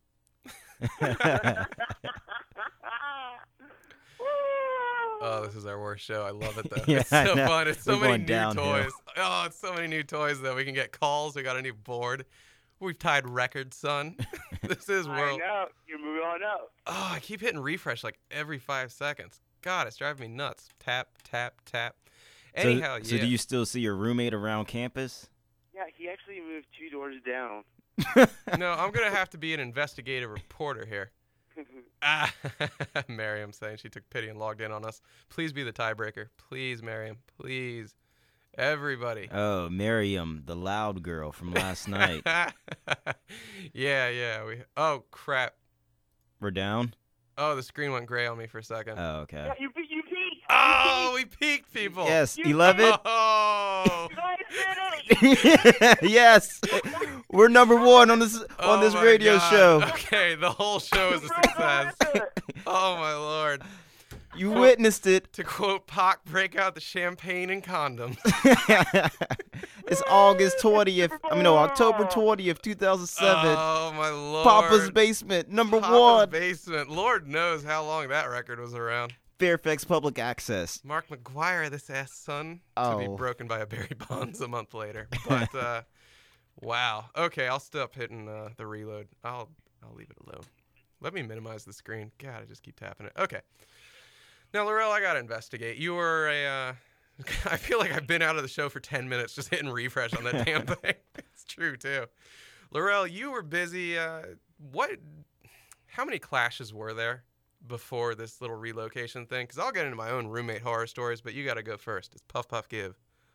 B: Oh, this is our worst show. I love it though.
C: Yeah,
B: it's
C: I
B: so
C: know.
B: fun. It's so
C: We're
B: many
C: going
B: new
C: downhill.
B: toys. Oh, it's so many new toys though. We can get calls. We got a new board. We've tied records, son. This is
E: I
B: world.
E: know you're moving on up.
B: Oh, I keep hitting refresh like every five seconds. God, it's driving me nuts. Tap, tap, tap.
C: So-
B: Anyhow,
C: so,
B: yeah.
C: do you still see your roommate around campus?
E: Yeah, he actually moved two doors down.
B: No, I'm gonna have to be an investigative reporter here. Ah, Miriam saying she took pity and logged in on us. Please be the tiebreaker. Please, Miriam. Please. Everybody.
C: Oh, Miriam, the loud girl from last night.
B: yeah, yeah. We. Oh crap.
C: We're down?
B: Oh, the screen went gray on me for a second.
C: Oh, okay.
E: Yeah, you you peaked.
B: Oh, we peaked, people.
C: Yes,
E: You-
C: eleven?
B: Oh.
E: You guys did it.
C: Yes. We're number one on this on
B: Oh
C: this
B: my
C: radio
B: God.
C: show.
B: Okay, the whole show is a success. Oh my lord.
C: You witnessed it.
B: To quote Pac, break out the champagne and condoms.
C: It's August twentieth. I mean, no, October twentieth, two thousand seven.
B: Oh my lord.
C: Papa's Basement, number
B: Papa's
C: one.
B: Basement. Lord knows how long that record was around.
C: Fairfax Public Access.
B: Mark McGuire, this ass son, to be
C: Oh.
B: broken by a Barry Bonds a month later. But uh, wow. Okay, I'll stop hitting uh, the reload. I'll I'll leave it alone. Let me minimize the screen. God, I just keep tapping it. Okay. Now, Laurel, I gotta investigate. You were a. Uh, I feel like I've been out of the show for ten minutes just hitting refresh on that damn thing. It's true too. Laurel, you were busy. Uh, what? How many clashes were there before this little relocation thing? Because I'll get into my own roommate horror stories, but you got to go first. It's Puff Puff Give.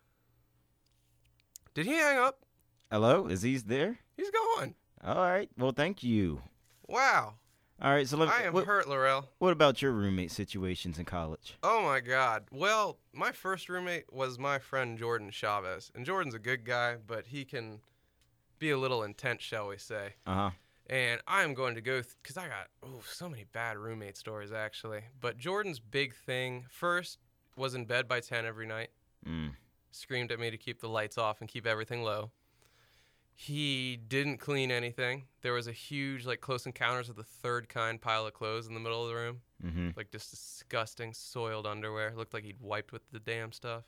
B: Did he hang up?
C: Hello? Is he there?
B: He's gone.
C: All right. Well, thank you.
B: Wow.
C: All right. So let me.
B: I am
C: what,
B: hurt, Laurel.
C: what about your roommate situations in college?
B: Oh my God. Well, my first roommate was my friend Jordan Chavez, and Jordan's a good guy, but he can be a little intense, shall we say.
C: Uh huh.
B: And I'm going to go because I got oh so many bad roommate stories actually. But Jordan's big thing first was in bed by ten every night.
C: Mm.
B: Screamed at me to keep the lights off and keep everything low. He didn't clean anything. There was a huge like Close Encounters of the Third Kind pile of clothes in the middle of the room.
C: Mm-hmm.
B: Like just disgusting soiled underwear. Looked like he'd wiped with the damn stuff.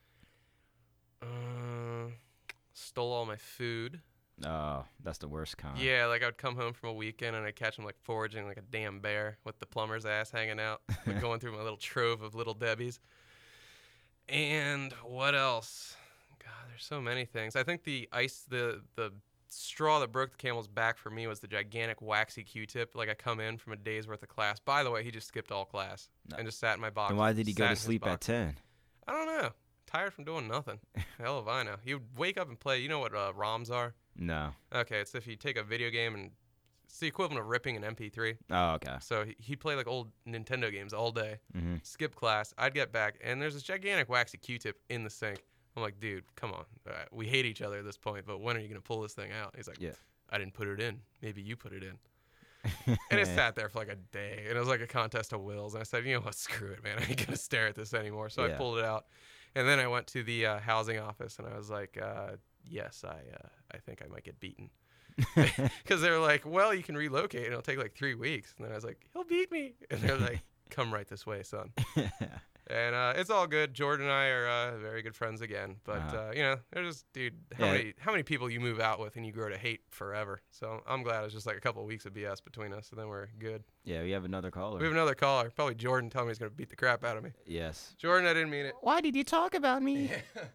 B: Uh, stole all my food.
C: Oh, that's the worst kind.
B: Yeah, like I would come home from a weekend and I'd catch him like foraging like a damn bear with the plumber's ass hanging out, like going through my little trove of Little Debbie's. And what else? God, there's so many things. I think the ice, the the straw that broke the camel's back for me was the gigantic waxy Q-tip. Like I come in from a day's worth of class. By the way, he just skipped all class
C: No.
B: and just sat in my box.
C: Then why did he go
B: sat
C: to
B: in his
C: sleep at
B: box.
C: ten?
B: I don't know. Tired from doing nothing. Hell if I know. He would wake up and play. You know what uh, ROMs are?
C: No.
B: Okay, it's if you take a video game and it's the equivalent of ripping an M P three.
C: Oh, okay.
B: So he- he'd play like old Nintendo games all day.
C: Mm-hmm.
B: Skip class. I'd get back, and there's this gigantic waxy Q-tip in the sink. I'm like, dude, come on. Uh, we hate each other at this point, but when are you going to pull this thing out? He's like,
C: Yeah.
B: I didn't put it in. Maybe you put it in. And it sat there for like a day, and it was like a contest of wills. And I said, you know what, screw it, man. I ain't going to stare at this anymore. So I
C: Yeah.
B: pulled it out. And then I went to the uh, housing office, and I was like, uh, yes, I uh, I think I might get beaten. Because they were like, well, you can relocate and it'll take like three weeks. And then I was like, he'll beat me. And they're like, come right this way, son. And uh, it's all good. Jordan and I are uh, very good friends again. But, uh-huh. uh, you know, they're just, dude, how, yeah. many, how many people you move out with and you grow to hate forever? So I'm glad it was just like a couple of weeks of B S between us, and then we're good.
C: Yeah, we have another caller.
B: We have another caller. Probably Jordan telling me he's going to beat the crap out of me.
C: Yes.
B: Jordan, I didn't mean it.
C: Why did you talk about me?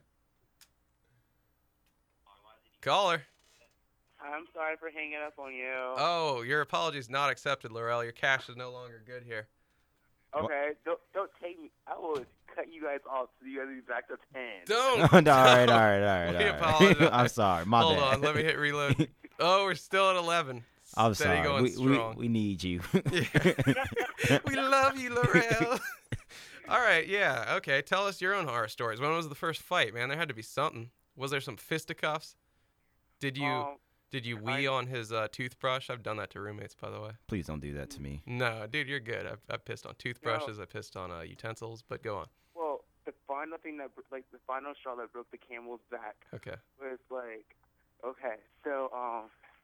B: Caller.
E: I'm sorry for hanging up on you.
B: Oh, your apology is not accepted, Laurel. Your cash is no longer good here.
E: Okay, don't don't take me. I will cut you guys off so you guys will be back to ten.
B: Don't.
C: all right, all right, all right.
B: We
C: all
B: apologize.
C: right. I'm sorry. My
B: Hold
C: bad.
B: on, let me hit reload. Oh, we're still at eleven.
C: I'm
B: Steady
C: sorry.
B: Going
C: we,
B: strong.
C: we we need you.
B: Yeah. We love you, Laurel. All right, yeah, okay. Tell us your own horror stories. When was the first fight, man? There had to be something. Was there some fisticuffs? Did you
E: Um,
B: did you wee
E: I,
B: on his uh, toothbrush? I've done that to roommates, by the way.
C: Please don't do that to me.
B: No, dude, you're good. I've, I've pissed on toothbrushes.
E: No.
B: I pissed on uh, utensils, but go on.
E: Well, the final thing that, bro- like, the final straw that broke the camel's back
B: Okay.
E: was, like, okay, so, um,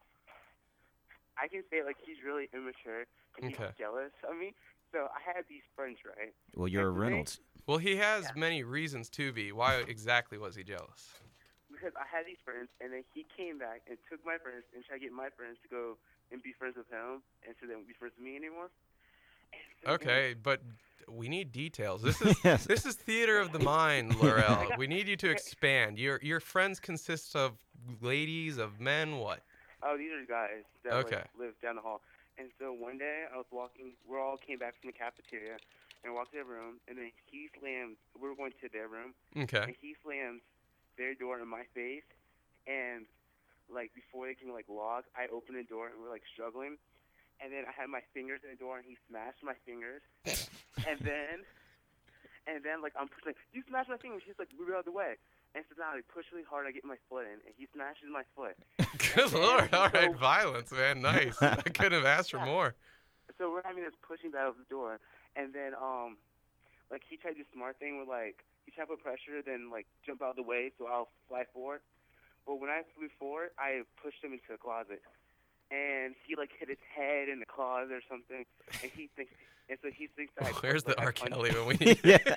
E: I can say, like, he's really immature and he's
B: Okay.
E: jealous of me. So I had these friends, right?
C: Well, you're a
E: And today-
C: Reynolds.
B: Well, he has
E: Yeah.
B: many reasons to be. Why exactly was he jealous?
E: Because I had these friends, and then he came back and took my friends and tried to get my friends to go and be friends with him, and so they won't be friends with me anymore. And so
B: Okay, but we need details. This is
C: Yes.
B: this is theater of the mind, Laurel. We need you to expand. Your your friends consist of ladies, of men, what?
E: Oh, these are guys that
B: Okay.
E: like, live down the hall. And so one day I was walking, we all came back from the cafeteria, and walked to their room, and then he slams, we were going to their room,
B: Okay.
E: and he slams their door in my face, and like before they can like log, I opened the door and we're like struggling, and then I had my fingers in the door and he smashed my fingers, and then, and then like I'm pushing, like, you smashed my fingers, he's like, move out of the way, and so now I push really hard, I get my foot in, and he smashes my foot.
B: Good lord! All right,
E: So-
B: violence, man. Nice. I couldn't have asked for
E: Yeah.
B: more.
E: So we're having this pushing battle of the door, and then um, like he tried to do the smart thing where like he tried to put pressure, then like jump out of the way so I'll fly forward. But when I flew forward, I pushed him into a closet, and he like hit his head in the closet or something, and he thinks, and so he thinks that. I-
B: Where's
E: like,
B: the
E: I
B: R.
E: punched
B: Kelly
E: him.
B: when we need?
C: Yeah.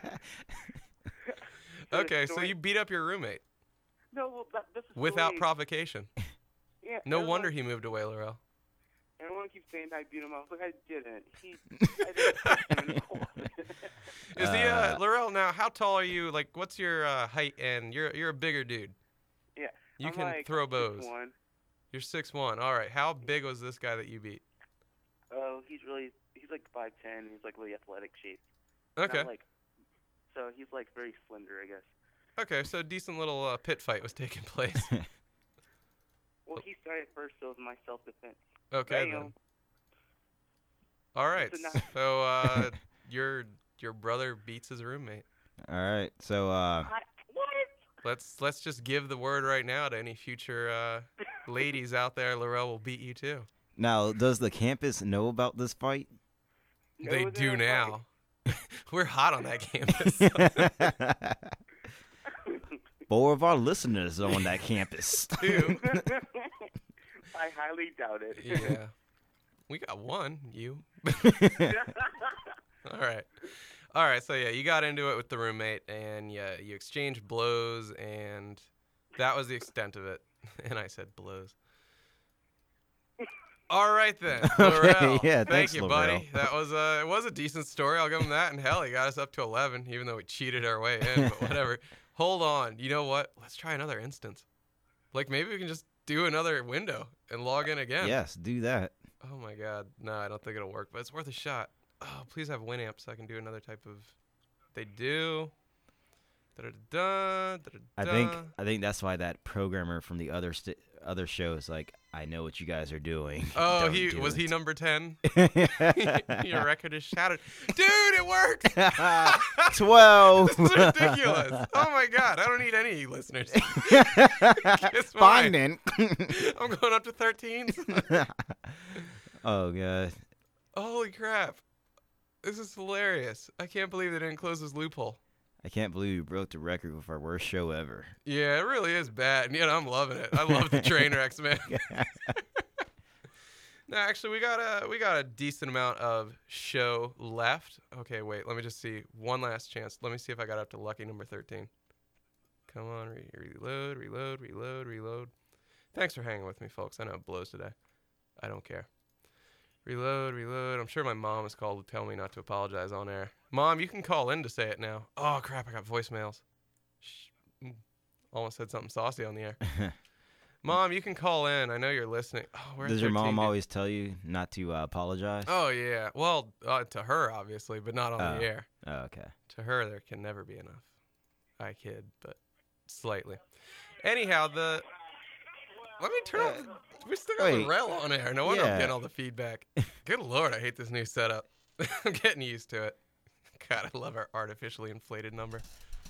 E: So the
B: Okay, so
E: story-
B: you beat up your roommate
E: No, well, that, that's the
B: without
E: story.
B: provocation.
E: Yeah.
B: No
E: everyone-
B: wonder he moved away, Laurel.
E: Everyone keeps saying I beat him up. Look, I didn't. He. I didn't push him in the closet.
B: Is the uh,
C: Uh,
B: Laurel now? How tall are you? Like, what's your uh, height? And you're you're a bigger dude.
E: Yeah.
B: You
E: I'm
B: can
E: like
B: throw
E: six
B: bows.
E: one.
B: You're six one. All right. How big was this guy that you beat?
E: Oh, he's really. He's like five ten. He's like really athletic shape. Not
B: Okay.
E: like, so he's like very slender, I guess.
B: Okay. So decent little uh, pit fight was taking place.
E: Well, he started first, so it was my self-defense.
B: Okay.
E: Bam.
B: Then. All right.
E: So now-
B: So uh, your your brother beats his roommate.
C: All right. So uh,
E: I, what?
B: Let's let's just give the word right now to any future uh, ladies out there. Laurel will beat you too.
C: now, does the campus know about this fight?
E: No,
B: They
E: they're
B: do
E: like-
B: now. We're hot on that campus.
C: Four of our listeners are on that campus.
B: Two.
E: I highly doubt it.
B: Yeah. We got one. You. All right. All right. So yeah, you got into it with the roommate, and yeah, you exchanged blows, and that was the extent of it. And I said blows. All right then, Laurel.
C: yeah,
B: Thank
C: thanks,
B: you,
C: Laurel.
B: buddy. That was uh, it was a decent story. I'll give him that. And hell, he got us up to eleven, even though we cheated our way in. But whatever. Hold on. You know what? Let's try another instance. Like maybe we can just do another window and log in again.
C: Yes, do that.
B: Oh my god. No, I don't think it'll work, but it's worth a shot. Oh, please have Winamp so I can do another type of. They do. Da-da-da-da, da-da-da.
C: I think I think that's why that programmer from the other st- other show is like, I know what you guys are doing.
B: Oh,
C: Don't
B: he
C: do
B: was he
C: it."
B: number ten? Your record is shattered, dude. It worked.
C: Twelve.
B: This is ridiculous. Oh my god, I don't need any listeners. Guess why?
C: Finding.
B: I'm going up to thirteen.
C: Oh god.
B: Holy crap. This is hilarious. I can't believe they didn't close this loophole.
C: I can't believe we broke the record with our worst show ever.
B: Yeah, it really is bad. And yet I'm loving it. I love the train wrecks, man. No, actually, we got a we got a decent amount of show left. Okay, wait. Let me just see. One last chance. Let me see if I got up to lucky number thirteen. Come on, re- reload, reload, reload, reload. Thanks for hanging with me, folks. I know it blows today. I don't care. Reload, reload. I'm sure my mom is called to tell me not to apologize on air. Mom, you can call in to say it now. Oh, crap. I got voicemails. Shh. Almost said something saucy on the air. Mom, you can call in. I know you're listening. Oh, where's
C: Does your mom
B: thirteen?
C: always tell you not to uh, apologize?
B: Oh, yeah. Well, uh, to her, obviously, but not on
C: Oh.
B: the air.
C: Oh, okay.
B: To her, there can never be enough. I kid, but slightly. Anyhow, the... Let me turn off... The... We still got
C: Wait.
B: the rel on air. No wonder I'm
C: Yeah.
B: getting all the feedback. Good Lord, I hate this new setup. I'm getting used to it. God, I love our artificially inflated number.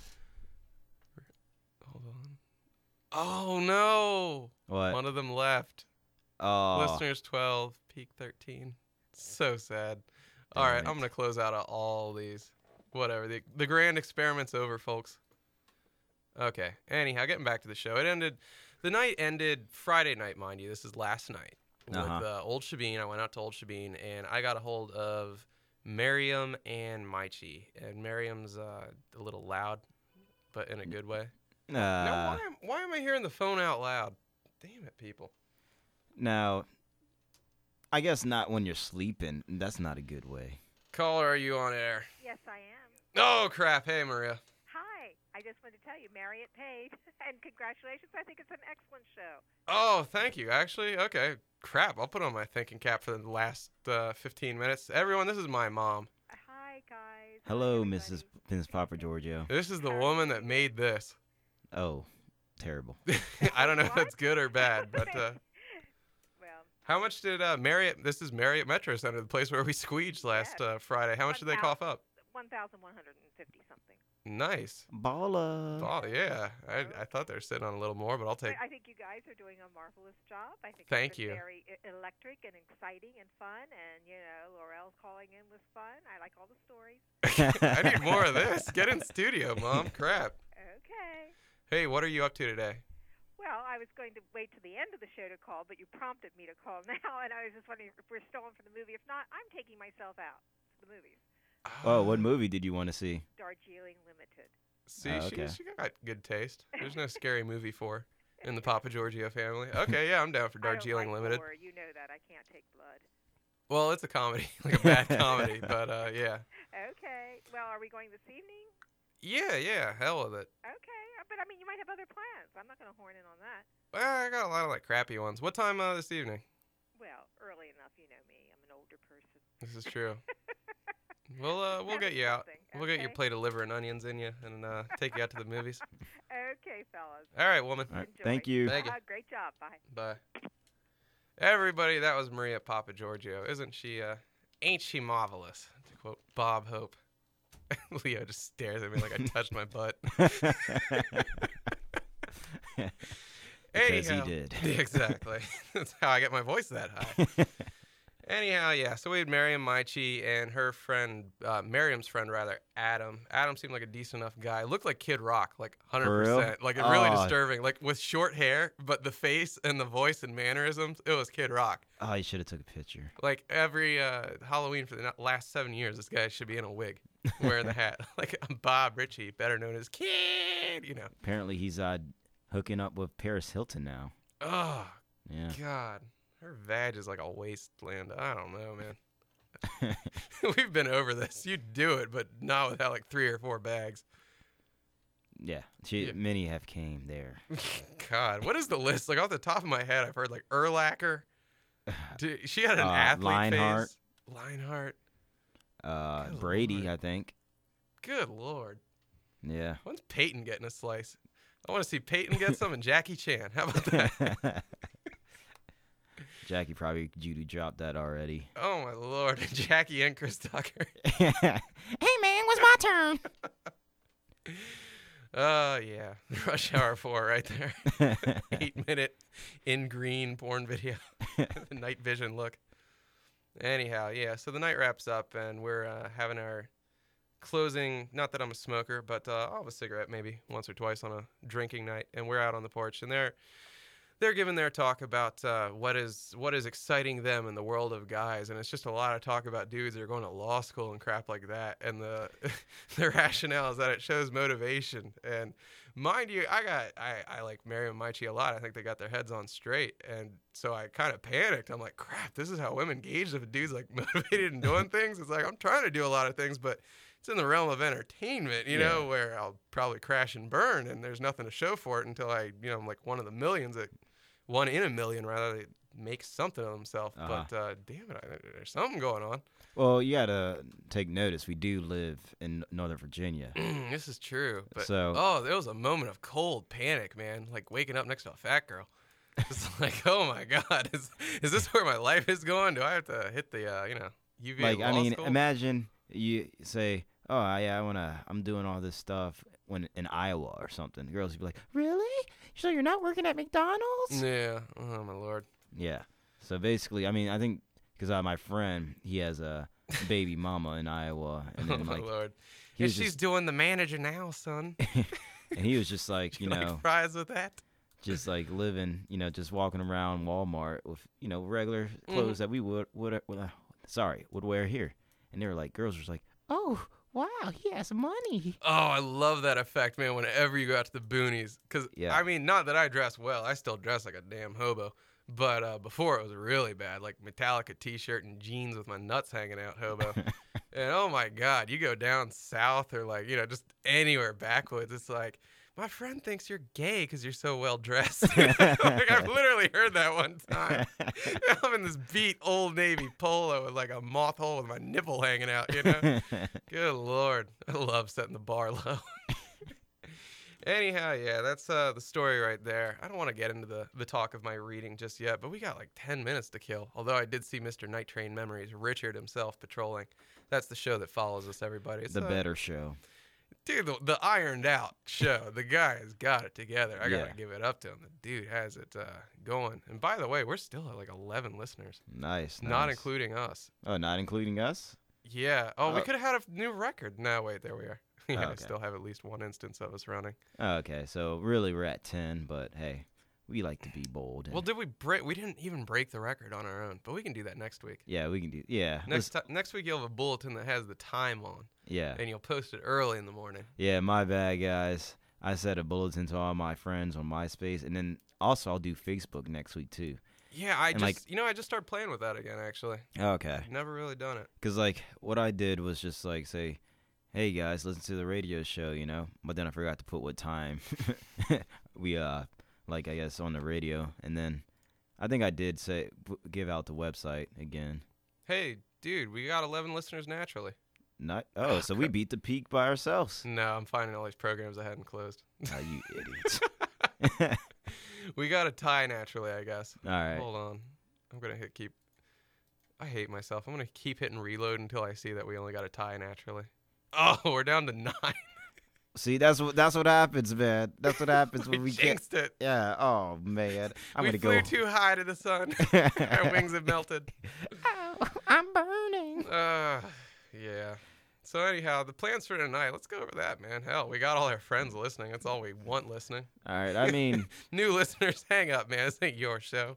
B: Hold on. Oh, no.
C: What?
B: One of them left.
C: Oh.
B: Listeners twelve, peak thirteen. So sad. All
C: Damn
B: right,
C: it.
B: I'm going to close out all these. Whatever. The, the grand experiment's over, folks. Okay. Anyhow, getting back to the show. It ended... The night ended Friday night, mind you. This is last night. With
C: Uh-huh.
B: uh, Old Shabine. I went out to Old Shabine, and I got a hold of Miriam and Maichi. And Miriam's uh, a little loud, but in a good way.
C: Uh,
B: now, why am, why am I hearing the phone out loud? Damn it, people.
C: Now, I guess not when you're sleeping. That's not a good way.
B: Caller, are you on air?
F: Yes, I am.
B: Oh, crap. Hey, Maria.
F: Hi. I just wanted to tell you, Marriott paid, and congratulations. I think it's an excellent show.
B: Oh, thank you. Actually, okay. Crap, I'll put on my thinking cap for the last uh, fifteen minutes. Everyone, this is my mom.
F: Hi, guys.
C: Hello,
F: Hi,
C: Missus
F: everybody.
C: Missus Papa Giorgio.
B: This is the woman that made this.
C: Oh, terrible.
B: I don't know if
F: What?
B: that's good or bad, but uh,
F: Well,
B: how much did uh, Marriott, this is Marriott Metro Center, the place where we squeeged last
F: Yes.
B: uh, Friday. How much did they
F: One
B: cough up?
F: one thousand one hundred fifty something.
B: Nice.
C: Balla.
B: Oh, yeah. I, I thought they were sitting on a little more, but I'll take...
F: I, I think you guys are doing a marvelous job. I think
B: Thank
F: it's been
B: you.
F: very e- electric and exciting and fun. And, you know, Laurel calling in was fun. I like all the stories.
B: I need more of this. Get in studio, Mom. Crap.
F: Okay.
B: Hey, what are you up to today?
F: Well, I was going to wait to the end of the show to call, but you prompted me to call now, and I was just wondering if we're still on for the movie. If not, I'm taking myself out to the movies.
C: Oh, what movie did you want to see?
F: Darjeeling Limited.
B: See,
C: Oh, okay.
B: she, she got good taste. There's no scary movie for her in the Papa Giorgio family. Okay, yeah, I'm down for Darjeeling
F: I don't like
B: Limited.
F: gore. You know that. I can't take blood.
B: Well, it's a comedy, like a bad comedy, but uh, yeah.
F: Okay. Well, are we going this evening?
B: Yeah, yeah, hell with it.
F: Okay. Uh, But, I mean, you might have other plans. I'm not going to horn in on that.
B: Well, I got a lot of like crappy ones. What time uh, this evening?
F: Well, early enough. You know me. I'm an older person.
B: This is true. We'll uh, we'll get you out.
F: Something,
B: We'll get your
F: okay?
B: plate of liver and onions in you, and uh, take you out to the movies.
F: Okay, fellas.
B: All right, woman.
C: All right,
F: Enjoy.
C: thank you.
B: Thank you.
F: Uh, great job. Bye.
B: Bye. Everybody, that was Maria Papa Giorgio. Isn't she, uh, ain't she marvelous? To quote Bob Hope. Leo just stares at me like I touched my butt.
C: Because he
B: Anyhow.
C: did.
B: Exactly. That's how I get my voice that high. Anyhow, yeah, so we had Miriam Maichi and her friend, uh, Miriam's friend, rather, Adam. Adam seemed like a decent enough guy. Looked like Kid Rock, like one hundred percent.
C: For real?
B: Like, it really
C: Oh.
B: disturbing. Like, with short hair, but the face and the voice and mannerisms, it was Kid Rock.
C: Oh, you should have took a picture.
B: Like, every uh, Halloween for the na- last seven years, this guy should be in a wig, wearing the hat. Like, I'm Bob Ritchie, better known as Kid, you know.
C: Apparently, he's uh, hooking up with Paris Hilton now.
B: Oh,
C: Yeah.
B: God. Her vag is like a wasteland. I don't know, man. We've been over this. You do it, but not without like three or four bags.
C: Yeah. She,
B: Yeah.
C: Many have came there.
B: God, what is the list? Like off the top of my head, I've heard like Urlacher. Dude, she had an
C: Uh,
B: athlete
C: Lionheart.
B: face. Lionheart.
C: Uh,
B: Good
C: Brady,
B: Lord.
C: I think.
B: Good Lord.
C: Yeah.
B: When's Peyton getting a slice? I want to see Peyton get some and Jackie Chan. How about that?
C: Jackie probably judo dropped that already.
B: Oh my Lord, Jackie and Chris Tucker.
C: Hey man, what's my turn?
B: Oh yeah, Rush Hour Four right there. Eight minute in green porn video, the night vision look. Anyhow, yeah. So the night wraps up, and we're uh, having our closing. Not that I'm a smoker, but uh, I'll have a cigarette maybe once or twice on a drinking night, and we're out on the porch, and they're they're giving their talk about uh, what is what is exciting them in the world of guys, and it's just a lot of talk about dudes that are going to law school and crap like that, and the the rationale is that it shows motivation. And mind you, I got I, I like Mary and Maichi a lot. I think they got their heads on straight, and so I kind of panicked. I'm like, crap, this is how women gauge if a dude's like motivated and doing things. It's like I'm trying to do a lot of things, but it's in the realm of entertainment, you
C: Yeah.
B: know, where I'll probably crash and burn, and there's nothing to show for it until I, you know, I'm like one of the millions that. One in a million, rather, that makes something of himself.
C: Uh-huh.
B: But uh, damn it, I, there's something going on.
C: Well, you gotta take notice. We do live in Northern Virginia.
B: This is true. But,
C: So-
B: oh, there was a moment of cold panic, man. Like waking up next to a fat girl. It's like, oh my God, is is this where my life is going? Do I have to hit the, uh, you know, U V A
C: Like, I
B: law
C: mean,
B: school?
C: imagine you say, "Oh, yeah, I wanna, I'm doing all this stuff when in Iowa or something." Girls would be like, "Really? So you're not working at McDonald's?"
B: Yeah. Oh my Lord.
C: Yeah. So basically, I mean, I think because uh, my friend, he has a baby mama in Iowa, and
B: Oh
C: then
B: my
C: like,
B: Lord.
C: he
B: And
C: was
B: she's
C: just,
B: doing the manager now, son.
C: and he was just like, you
B: like
C: know,
B: fries with that.
C: just like living, you know, just walking around Walmart with, you know, regular clothes that we would would, would uh, sorry would wear here, and they were like, girls were like, "Oh, wow, he has money."
B: Oh, I love that effect, man, whenever you go out to the boonies. Because,
C: Yeah.
B: I mean, not that I dress well. I still dress like a damn hobo. But uh, before, it was really bad. Like Metallica t-shirt and jeans with my nuts hanging out, hobo. And, oh, my God, you go down south or, like, you know, just anywhere backwoods. It's like, my friend thinks you're gay because you're so well-dressed. Like, I've literally heard that one time. I'm in this beat Old Navy polo with, like, a moth hole with my nipple hanging out, you know? Good Lord. I love setting the bar low. Anyhow, yeah, that's uh, the story right there. I don't want to get into the, the talk of my reading just yet, but we got like ten minutes to kill. Although I did see Mister Night Train Memories, Richard himself patrolling. That's the show that follows us, everybody. It's
C: the
B: a,
C: better show.
B: Dude, the, the ironed out show. The guy has got it together. I got to
C: Yeah.
B: give it up to him. The dude has it uh, going. And by the way, we're still at like eleven listeners,
C: Nice,
B: not
C: nice.
B: including us.
C: Oh, not including us?
B: Yeah. Oh, we
C: Oh.
B: could have had a new record. No, wait, there we are. Yeah, I
C: Okay.
B: still have at least one instance of us running.
C: Oh, okay, so really we're at ten, but hey, we like to be bold.
B: Well,
C: and-
B: did we break? We didn't even break the record on our own, but we can do that next week.
C: yeah, we can do. Yeah,
B: Next
C: let's-
B: ti- next week you'll have a bulletin that has the time on,
C: yeah,
B: and you'll post it early in the morning.
C: yeah. My bad, guys. I set a bulletin to all my friends on MySpace, and then also I'll do Facebook next week too.
B: Yeah, I
C: And,
B: just
C: like-
B: you know I just started playing with that again. Actually,
C: Okay.
B: I've never really done it.
C: Because, like, what I did was just, like, say, hey, guys, listen to the radio show, you know? But then I forgot to put what time we, uh, like, I guess, on the radio. And then I think I did say, p- give out the website again.
B: Hey, dude, we got eleven listeners naturally.
C: Not, oh, so we beat the peak by ourselves.
B: No, I'm finding all these programs I hadn't closed.
C: Oh, you idiots.
B: We got a tie naturally, I guess.
C: All right.
B: Hold on, I'm gonna hit keep. I hate myself. I'm gonna keep hitting reload until I see that we only got a tie naturally. Oh, we're down to nine.
C: See, that's what that's what happens, man. That's what happens when
B: we
C: we get.
B: jinxed it.
C: Yeah. Oh man. I'm
B: we
C: gonna
B: flew
C: go.
B: too high to the sun. Our wings have melted.
C: Oh, I'm burning.
B: Uh, yeah. So anyhow, the plans for tonight. Let's go over that, man. Hell, we got all our friends listening. That's all we want listening.
C: All right. I mean,
B: New listeners, hang up, man. This ain't your show.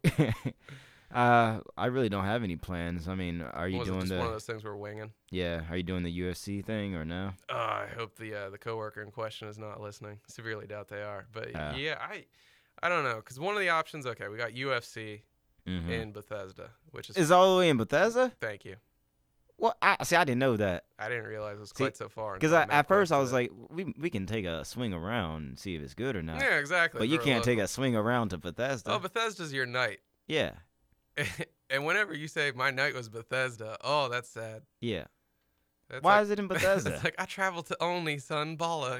C: uh, I really don't have any plans. I mean, are you
B: Was it
C: doing
B: just
C: the?
B: one of those things we're winging?
C: Yeah, are you doing the U F C thing or no?
B: Uh, I hope the uh, the coworker in question is not listening. Severely doubt they are. But
C: Uh.
B: yeah, I I don't know, because one of the options. Okay, we got U F C
C: Mm-hmm.
B: in Bethesda, which is
C: Is all the way in Bethesda?
B: thank you.
C: Well, I see. I didn't know that
B: I didn't realize it was
C: See,
B: quite so far.
C: because
B: until Matt
C: at first I
B: posted
C: was
B: it.
C: like, we we can take a swing around and see if it's good or not.
B: yeah, exactly.
C: But you
B: for a
C: can't take
B: local.
C: a swing around to Bethesda.
B: Oh, Bethesda's your night.
C: yeah,
B: And whenever you say my night was Bethesda, oh, that's sad.
C: yeah.
B: That's
C: Why
B: like,
C: is it in Bethesda?
B: It's like I traveled to only Sun Bala.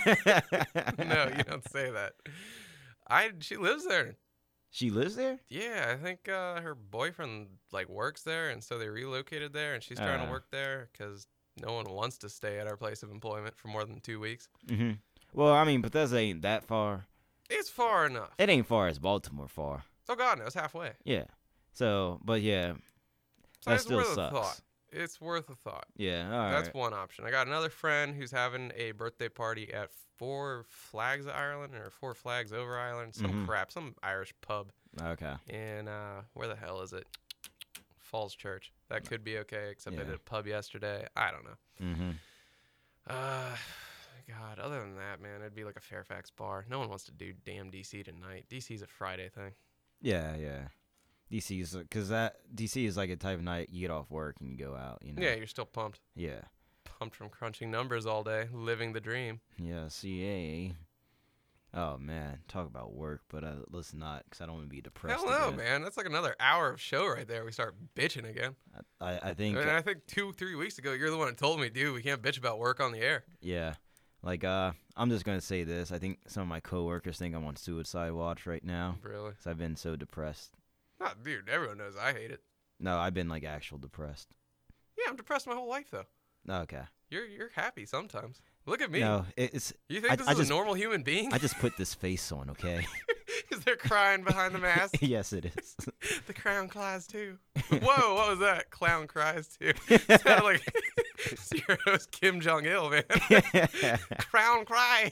B: No, you don't say that. I she lives there.
C: She lives there?
B: Yeah, I think uh, her boyfriend like works there, and so they relocated there, and she's trying
C: Uh.
B: to work there because no one wants to stay at our place of employment for more than two weeks.
C: Mm-hmm. Well, I mean, Bethesda ain't that far.
B: It's far enough.
C: It ain't far as Baltimore far.
B: Oh God, no, it's halfway.
C: Yeah. So, but yeah,
B: So
C: that
B: it's
C: still
B: worth a
C: sucks.
B: thought. It's worth a thought.
C: Yeah, all right.
B: That's one option. I got another friend who's having a birthday party at Four Flags Ireland or Four Flags Over Ireland, some
C: Mhm.
B: crap, some Irish pub.
C: Okay.
B: And uh, where the hell is it? Falls Church. That could be okay, except I
C: Yeah.
B: did a pub yesterday. I don't know.
C: Mm-hmm.
B: Uh, God, other than that, man, it'd be like a Fairfax bar. No one wants to do damn D C tonight. D C's a Friday thing.
C: Yeah, yeah. D C is because that D C is like a type of night you get off work and you go out. You know.
B: Yeah, you're still pumped.
C: Yeah.
B: Pumped from crunching numbers all day, living the dream.
C: Yeah. C A. Oh man, talk about work, but uh, let's not, because I don't want to be depressed.
B: Hell no,
C: again.
B: man. That's like another hour of show right there. We start bitching again.
C: I, I, I think.
B: And I think two, three weeks ago, you're the one that told me, dude, we can't bitch about work on the air.
C: Yeah. Like, uh, I'm just gonna say this. I think some of my coworkers think I'm on suicide watch right now.
B: Really?
C: Because I've been so depressed.
B: Nah, dude, everyone knows I hate it.
C: No, I've been like actual depressed.
B: Yeah, I'm depressed my whole life, though.
C: Okay.
B: You're you're happy sometimes. Look at me.
C: No, it, it's.
B: You think
C: I-
B: this
C: I
B: is
C: just-
B: a normal human being?
C: I just put this face on, okay?
B: Is there crying behind the mask?
C: Yes, it is.
B: The clown cries too. Whoa, what was that? Clown cries too. Sounded like it's your host Kim Jong Il, man. Clown cry.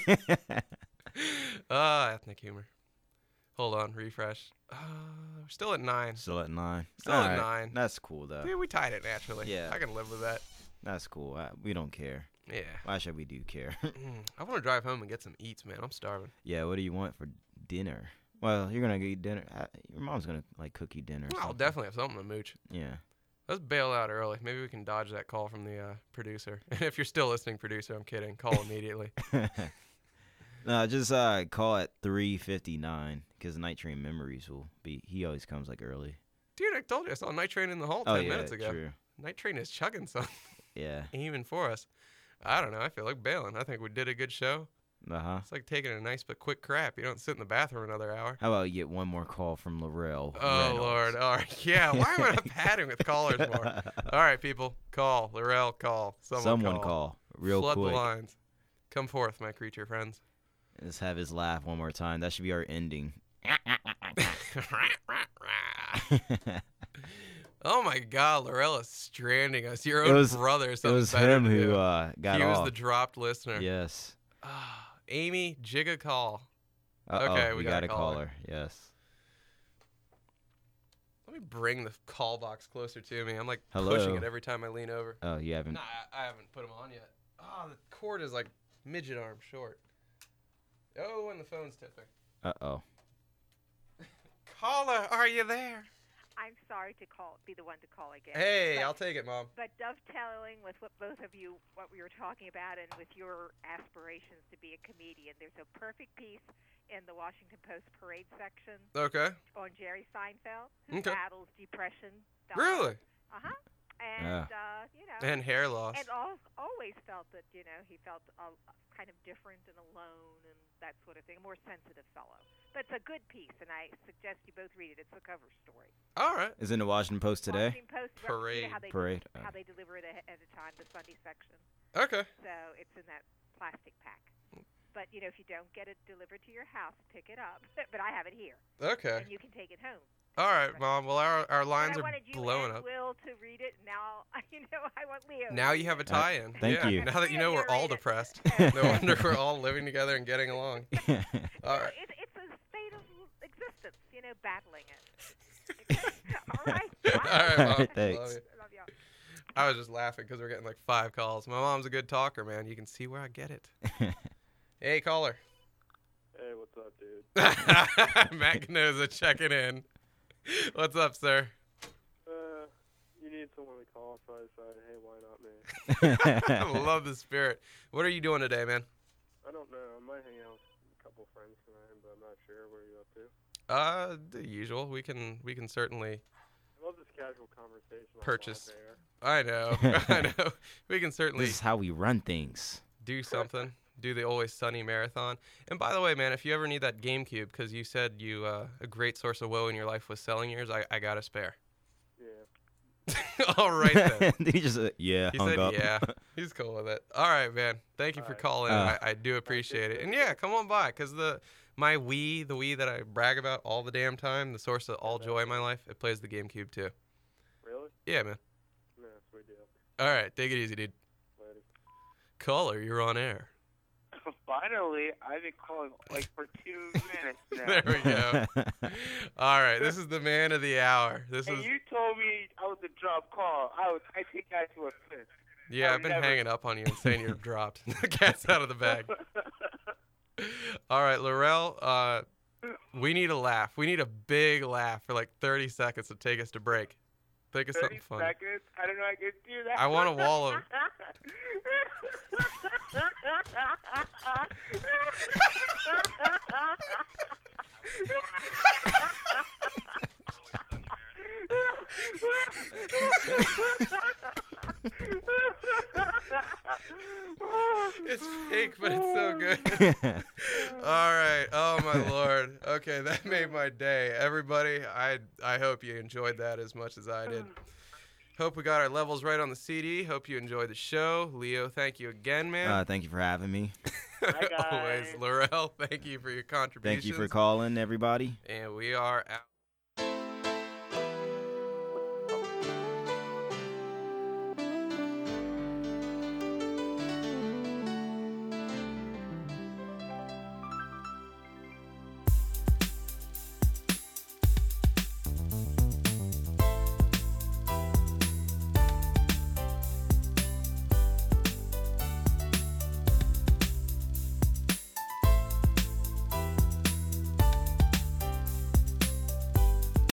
B: Ah, ethnic humor. Hold on, refresh. Uh, we're still at nine.
C: Still at nine.
B: Still
C: All
B: at
C: right.
B: nine.
C: That's cool though.
B: Dude, we tied it naturally.
C: Yeah.
B: I can live with that.
C: That's cool. I, we don't care.
B: Yeah.
C: Actually, we do care.
B: Mm, I want to drive home and get some eats, man. I'm starving.
C: Yeah. What do you want for dinner? Well, you're gonna eat dinner. Uh, Your mom's gonna like cook you dinner. or
B: I'll
C: something.
B: definitely have something to mooch.
C: Yeah.
B: Let's bail out early. Maybe we can dodge that call from the uh, producer. And if you're still listening, producer, I'm kidding. Call immediately.
C: No, just uh, call at three fifty-nine because Night Train Memories will be. He always comes like early.
B: Dude, I told you I saw Night Train in the hall
C: Oh
B: ten
C: yeah,
B: minutes ago.
C: true.
B: Night Train is chugging some,
C: Yeah.
B: aiming for us. I don't know. I feel like bailing. I think we did a good show.
C: Uh huh.
B: It's like taking a nice but quick crap. You don't sit in the bathroom another hour.
C: How about you get one more call from Laurel?
B: Oh,
C: Reynolds?
B: Lord. All right. Yeah. Why am I not padding with callers more? All right, people. Call. Laurel, call. Someone,
C: Someone
B: call.
C: call. Real
B: Flood
C: quick.
B: the lines. Come forth, my creature friends.
C: Let's have his laugh one more time. That should be our ending.
B: Oh, my God. Laurel is stranding us. Your
C: It
B: own
C: was-
B: brother.
C: It
B: something
C: was
B: better
C: him
B: to
C: who
B: do.
C: uh, got
B: He
C: off.
B: was the dropped listener.
C: Yes.
B: Ah, Amy, jig a call.
C: Uh-oh,
B: Okay,
C: we,
B: we
C: got,
B: got
C: a
B: a caller.
C: caller. Yes.
B: Let me bring the call box closer to me. I'm like
C: Hello.
B: pushing it every time I lean over.
C: Oh, you haven't.
B: Nah, I, I haven't put them on yet. Oh, the cord is like midget arm short. Oh, and the phone's tipping.
C: Uh oh.
B: Caller, are you there?
F: I'm sorry to call, be the one to call again.
B: Hey,
F: but,
B: I'll take it, Mom.
F: But dovetailing with what both of you, what we were talking about, and with your aspirations to be a comedian, there's a perfect piece in the Washington Post parade section
B: Okay.
F: on Jerry Seinfeld, who
B: Okay.
F: battles depression.
B: Really?
F: Uh huh. And uh, you know,
B: And hair loss.
F: and al- always felt that you know he felt uh, kind of different and alone and that sort of thing. A more sensitive fellow. But it's a good piece, and I suggest you both read it. It's a cover story.
B: All right.
C: Is it in the Washington Post today?
F: Washington Post, you
B: Parade.
F: know how they
C: Parade.
F: Deliver,
C: Oh.
F: how they deliver it ahead of time, the Sunday section.
B: Okay.
F: So it's in that plastic pack. But you know, if you don't get it delivered to your house, pick it up. But I have it here,
B: Okay.
F: and you can take it home.
B: All right, Mom. Well, our our
F: But
B: lines
F: I
B: are
F: wanted you
B: blowing
F: and
B: up.
F: Will to read it. Now you know I want Leo.
B: Now
F: to
B: you
F: read
B: have a
F: it.
B: tie-in.
C: thank
B: yeah.
C: you.
B: Now that you know we're all
F: Narrate it.
B: depressed.
F: Yeah.
B: No wonder we're all living together and getting along. All
F: You know,
B: right.
F: It's, it's a state of existence, you know, battling it. All right. Bye.
B: All right, Mom.
C: Thanks.
B: Love you.
F: Love y'all.
B: I was just laughing because we're getting like five calls. My mom's a good talker, man. You can see where I get it. Hey, caller.
G: Hey, what's up, dude?
B: Matt Gnoza checking in. What's up, sir?
G: Uh, you need someone to call, so I decided, hey, why not me?
B: I love the spirit. What are you doing today, man?
G: I don't know. I might hang out with a couple friends tonight, but I'm not sure. What are you up to?
B: Uh, the usual. We can we can certainly.
G: I love this casual conversation. on
B: Purchase.
G: live air.
B: I know. I know. We can certainly
C: This is how we run things.
B: do something. Do the Always Sunny marathon. And by the way, man, if you ever need that GameCube, because you said you uh, a great source of woe in your life was selling yours, I, I got a spare.
G: Yeah.
B: All right then.
C: he just uh, yeah
B: He
C: hung
B: said
C: up.
B: yeah. He's cool with it. All right, man. Thank you
G: All
B: for
G: right.
B: calling.
C: Uh,
B: I, I do appreciate it. And yeah, come on by, because the my Wii, the Wii that I brag about all the damn time, the source of all joy in my life, it plays the GameCube too.
G: Really?
B: Yeah, man.
G: Yeah,
B: All right, take it easy, dude.
G: Later.
B: Caller, you're on air.
E: Finally, I've been calling like for two minutes now.
B: There we go. All right, this is the man of the hour. This
E: And
B: is
E: you told me I was a drop call. I was. I take that to a fifth.
B: yeah.
E: I
B: I've been
E: never-
B: hanging up on you and saying you're dropped. The cat's out of the bag. All right, Laurel. Uh, we need a laugh. We need a big laugh for like thirty seconds to take us to break. Think of something
E: thirty
B: funny.
E: seconds. I don't know. I can do that.
B: I want a wall of. It's fake, but it's so good. All right. Oh my lord. Okay, that made my day. Everybody, I I hope you enjoyed that as much as I did. Hope we got our levels right on the C D. Hope you enjoyed the show. Leo, thank you again, man.
C: Uh, thank you for having me.
E: Bye,
B: Always.
E: guys.
B: Laurel, thank you for your contributions.
C: Thank you for calling, everybody.
B: And we are out.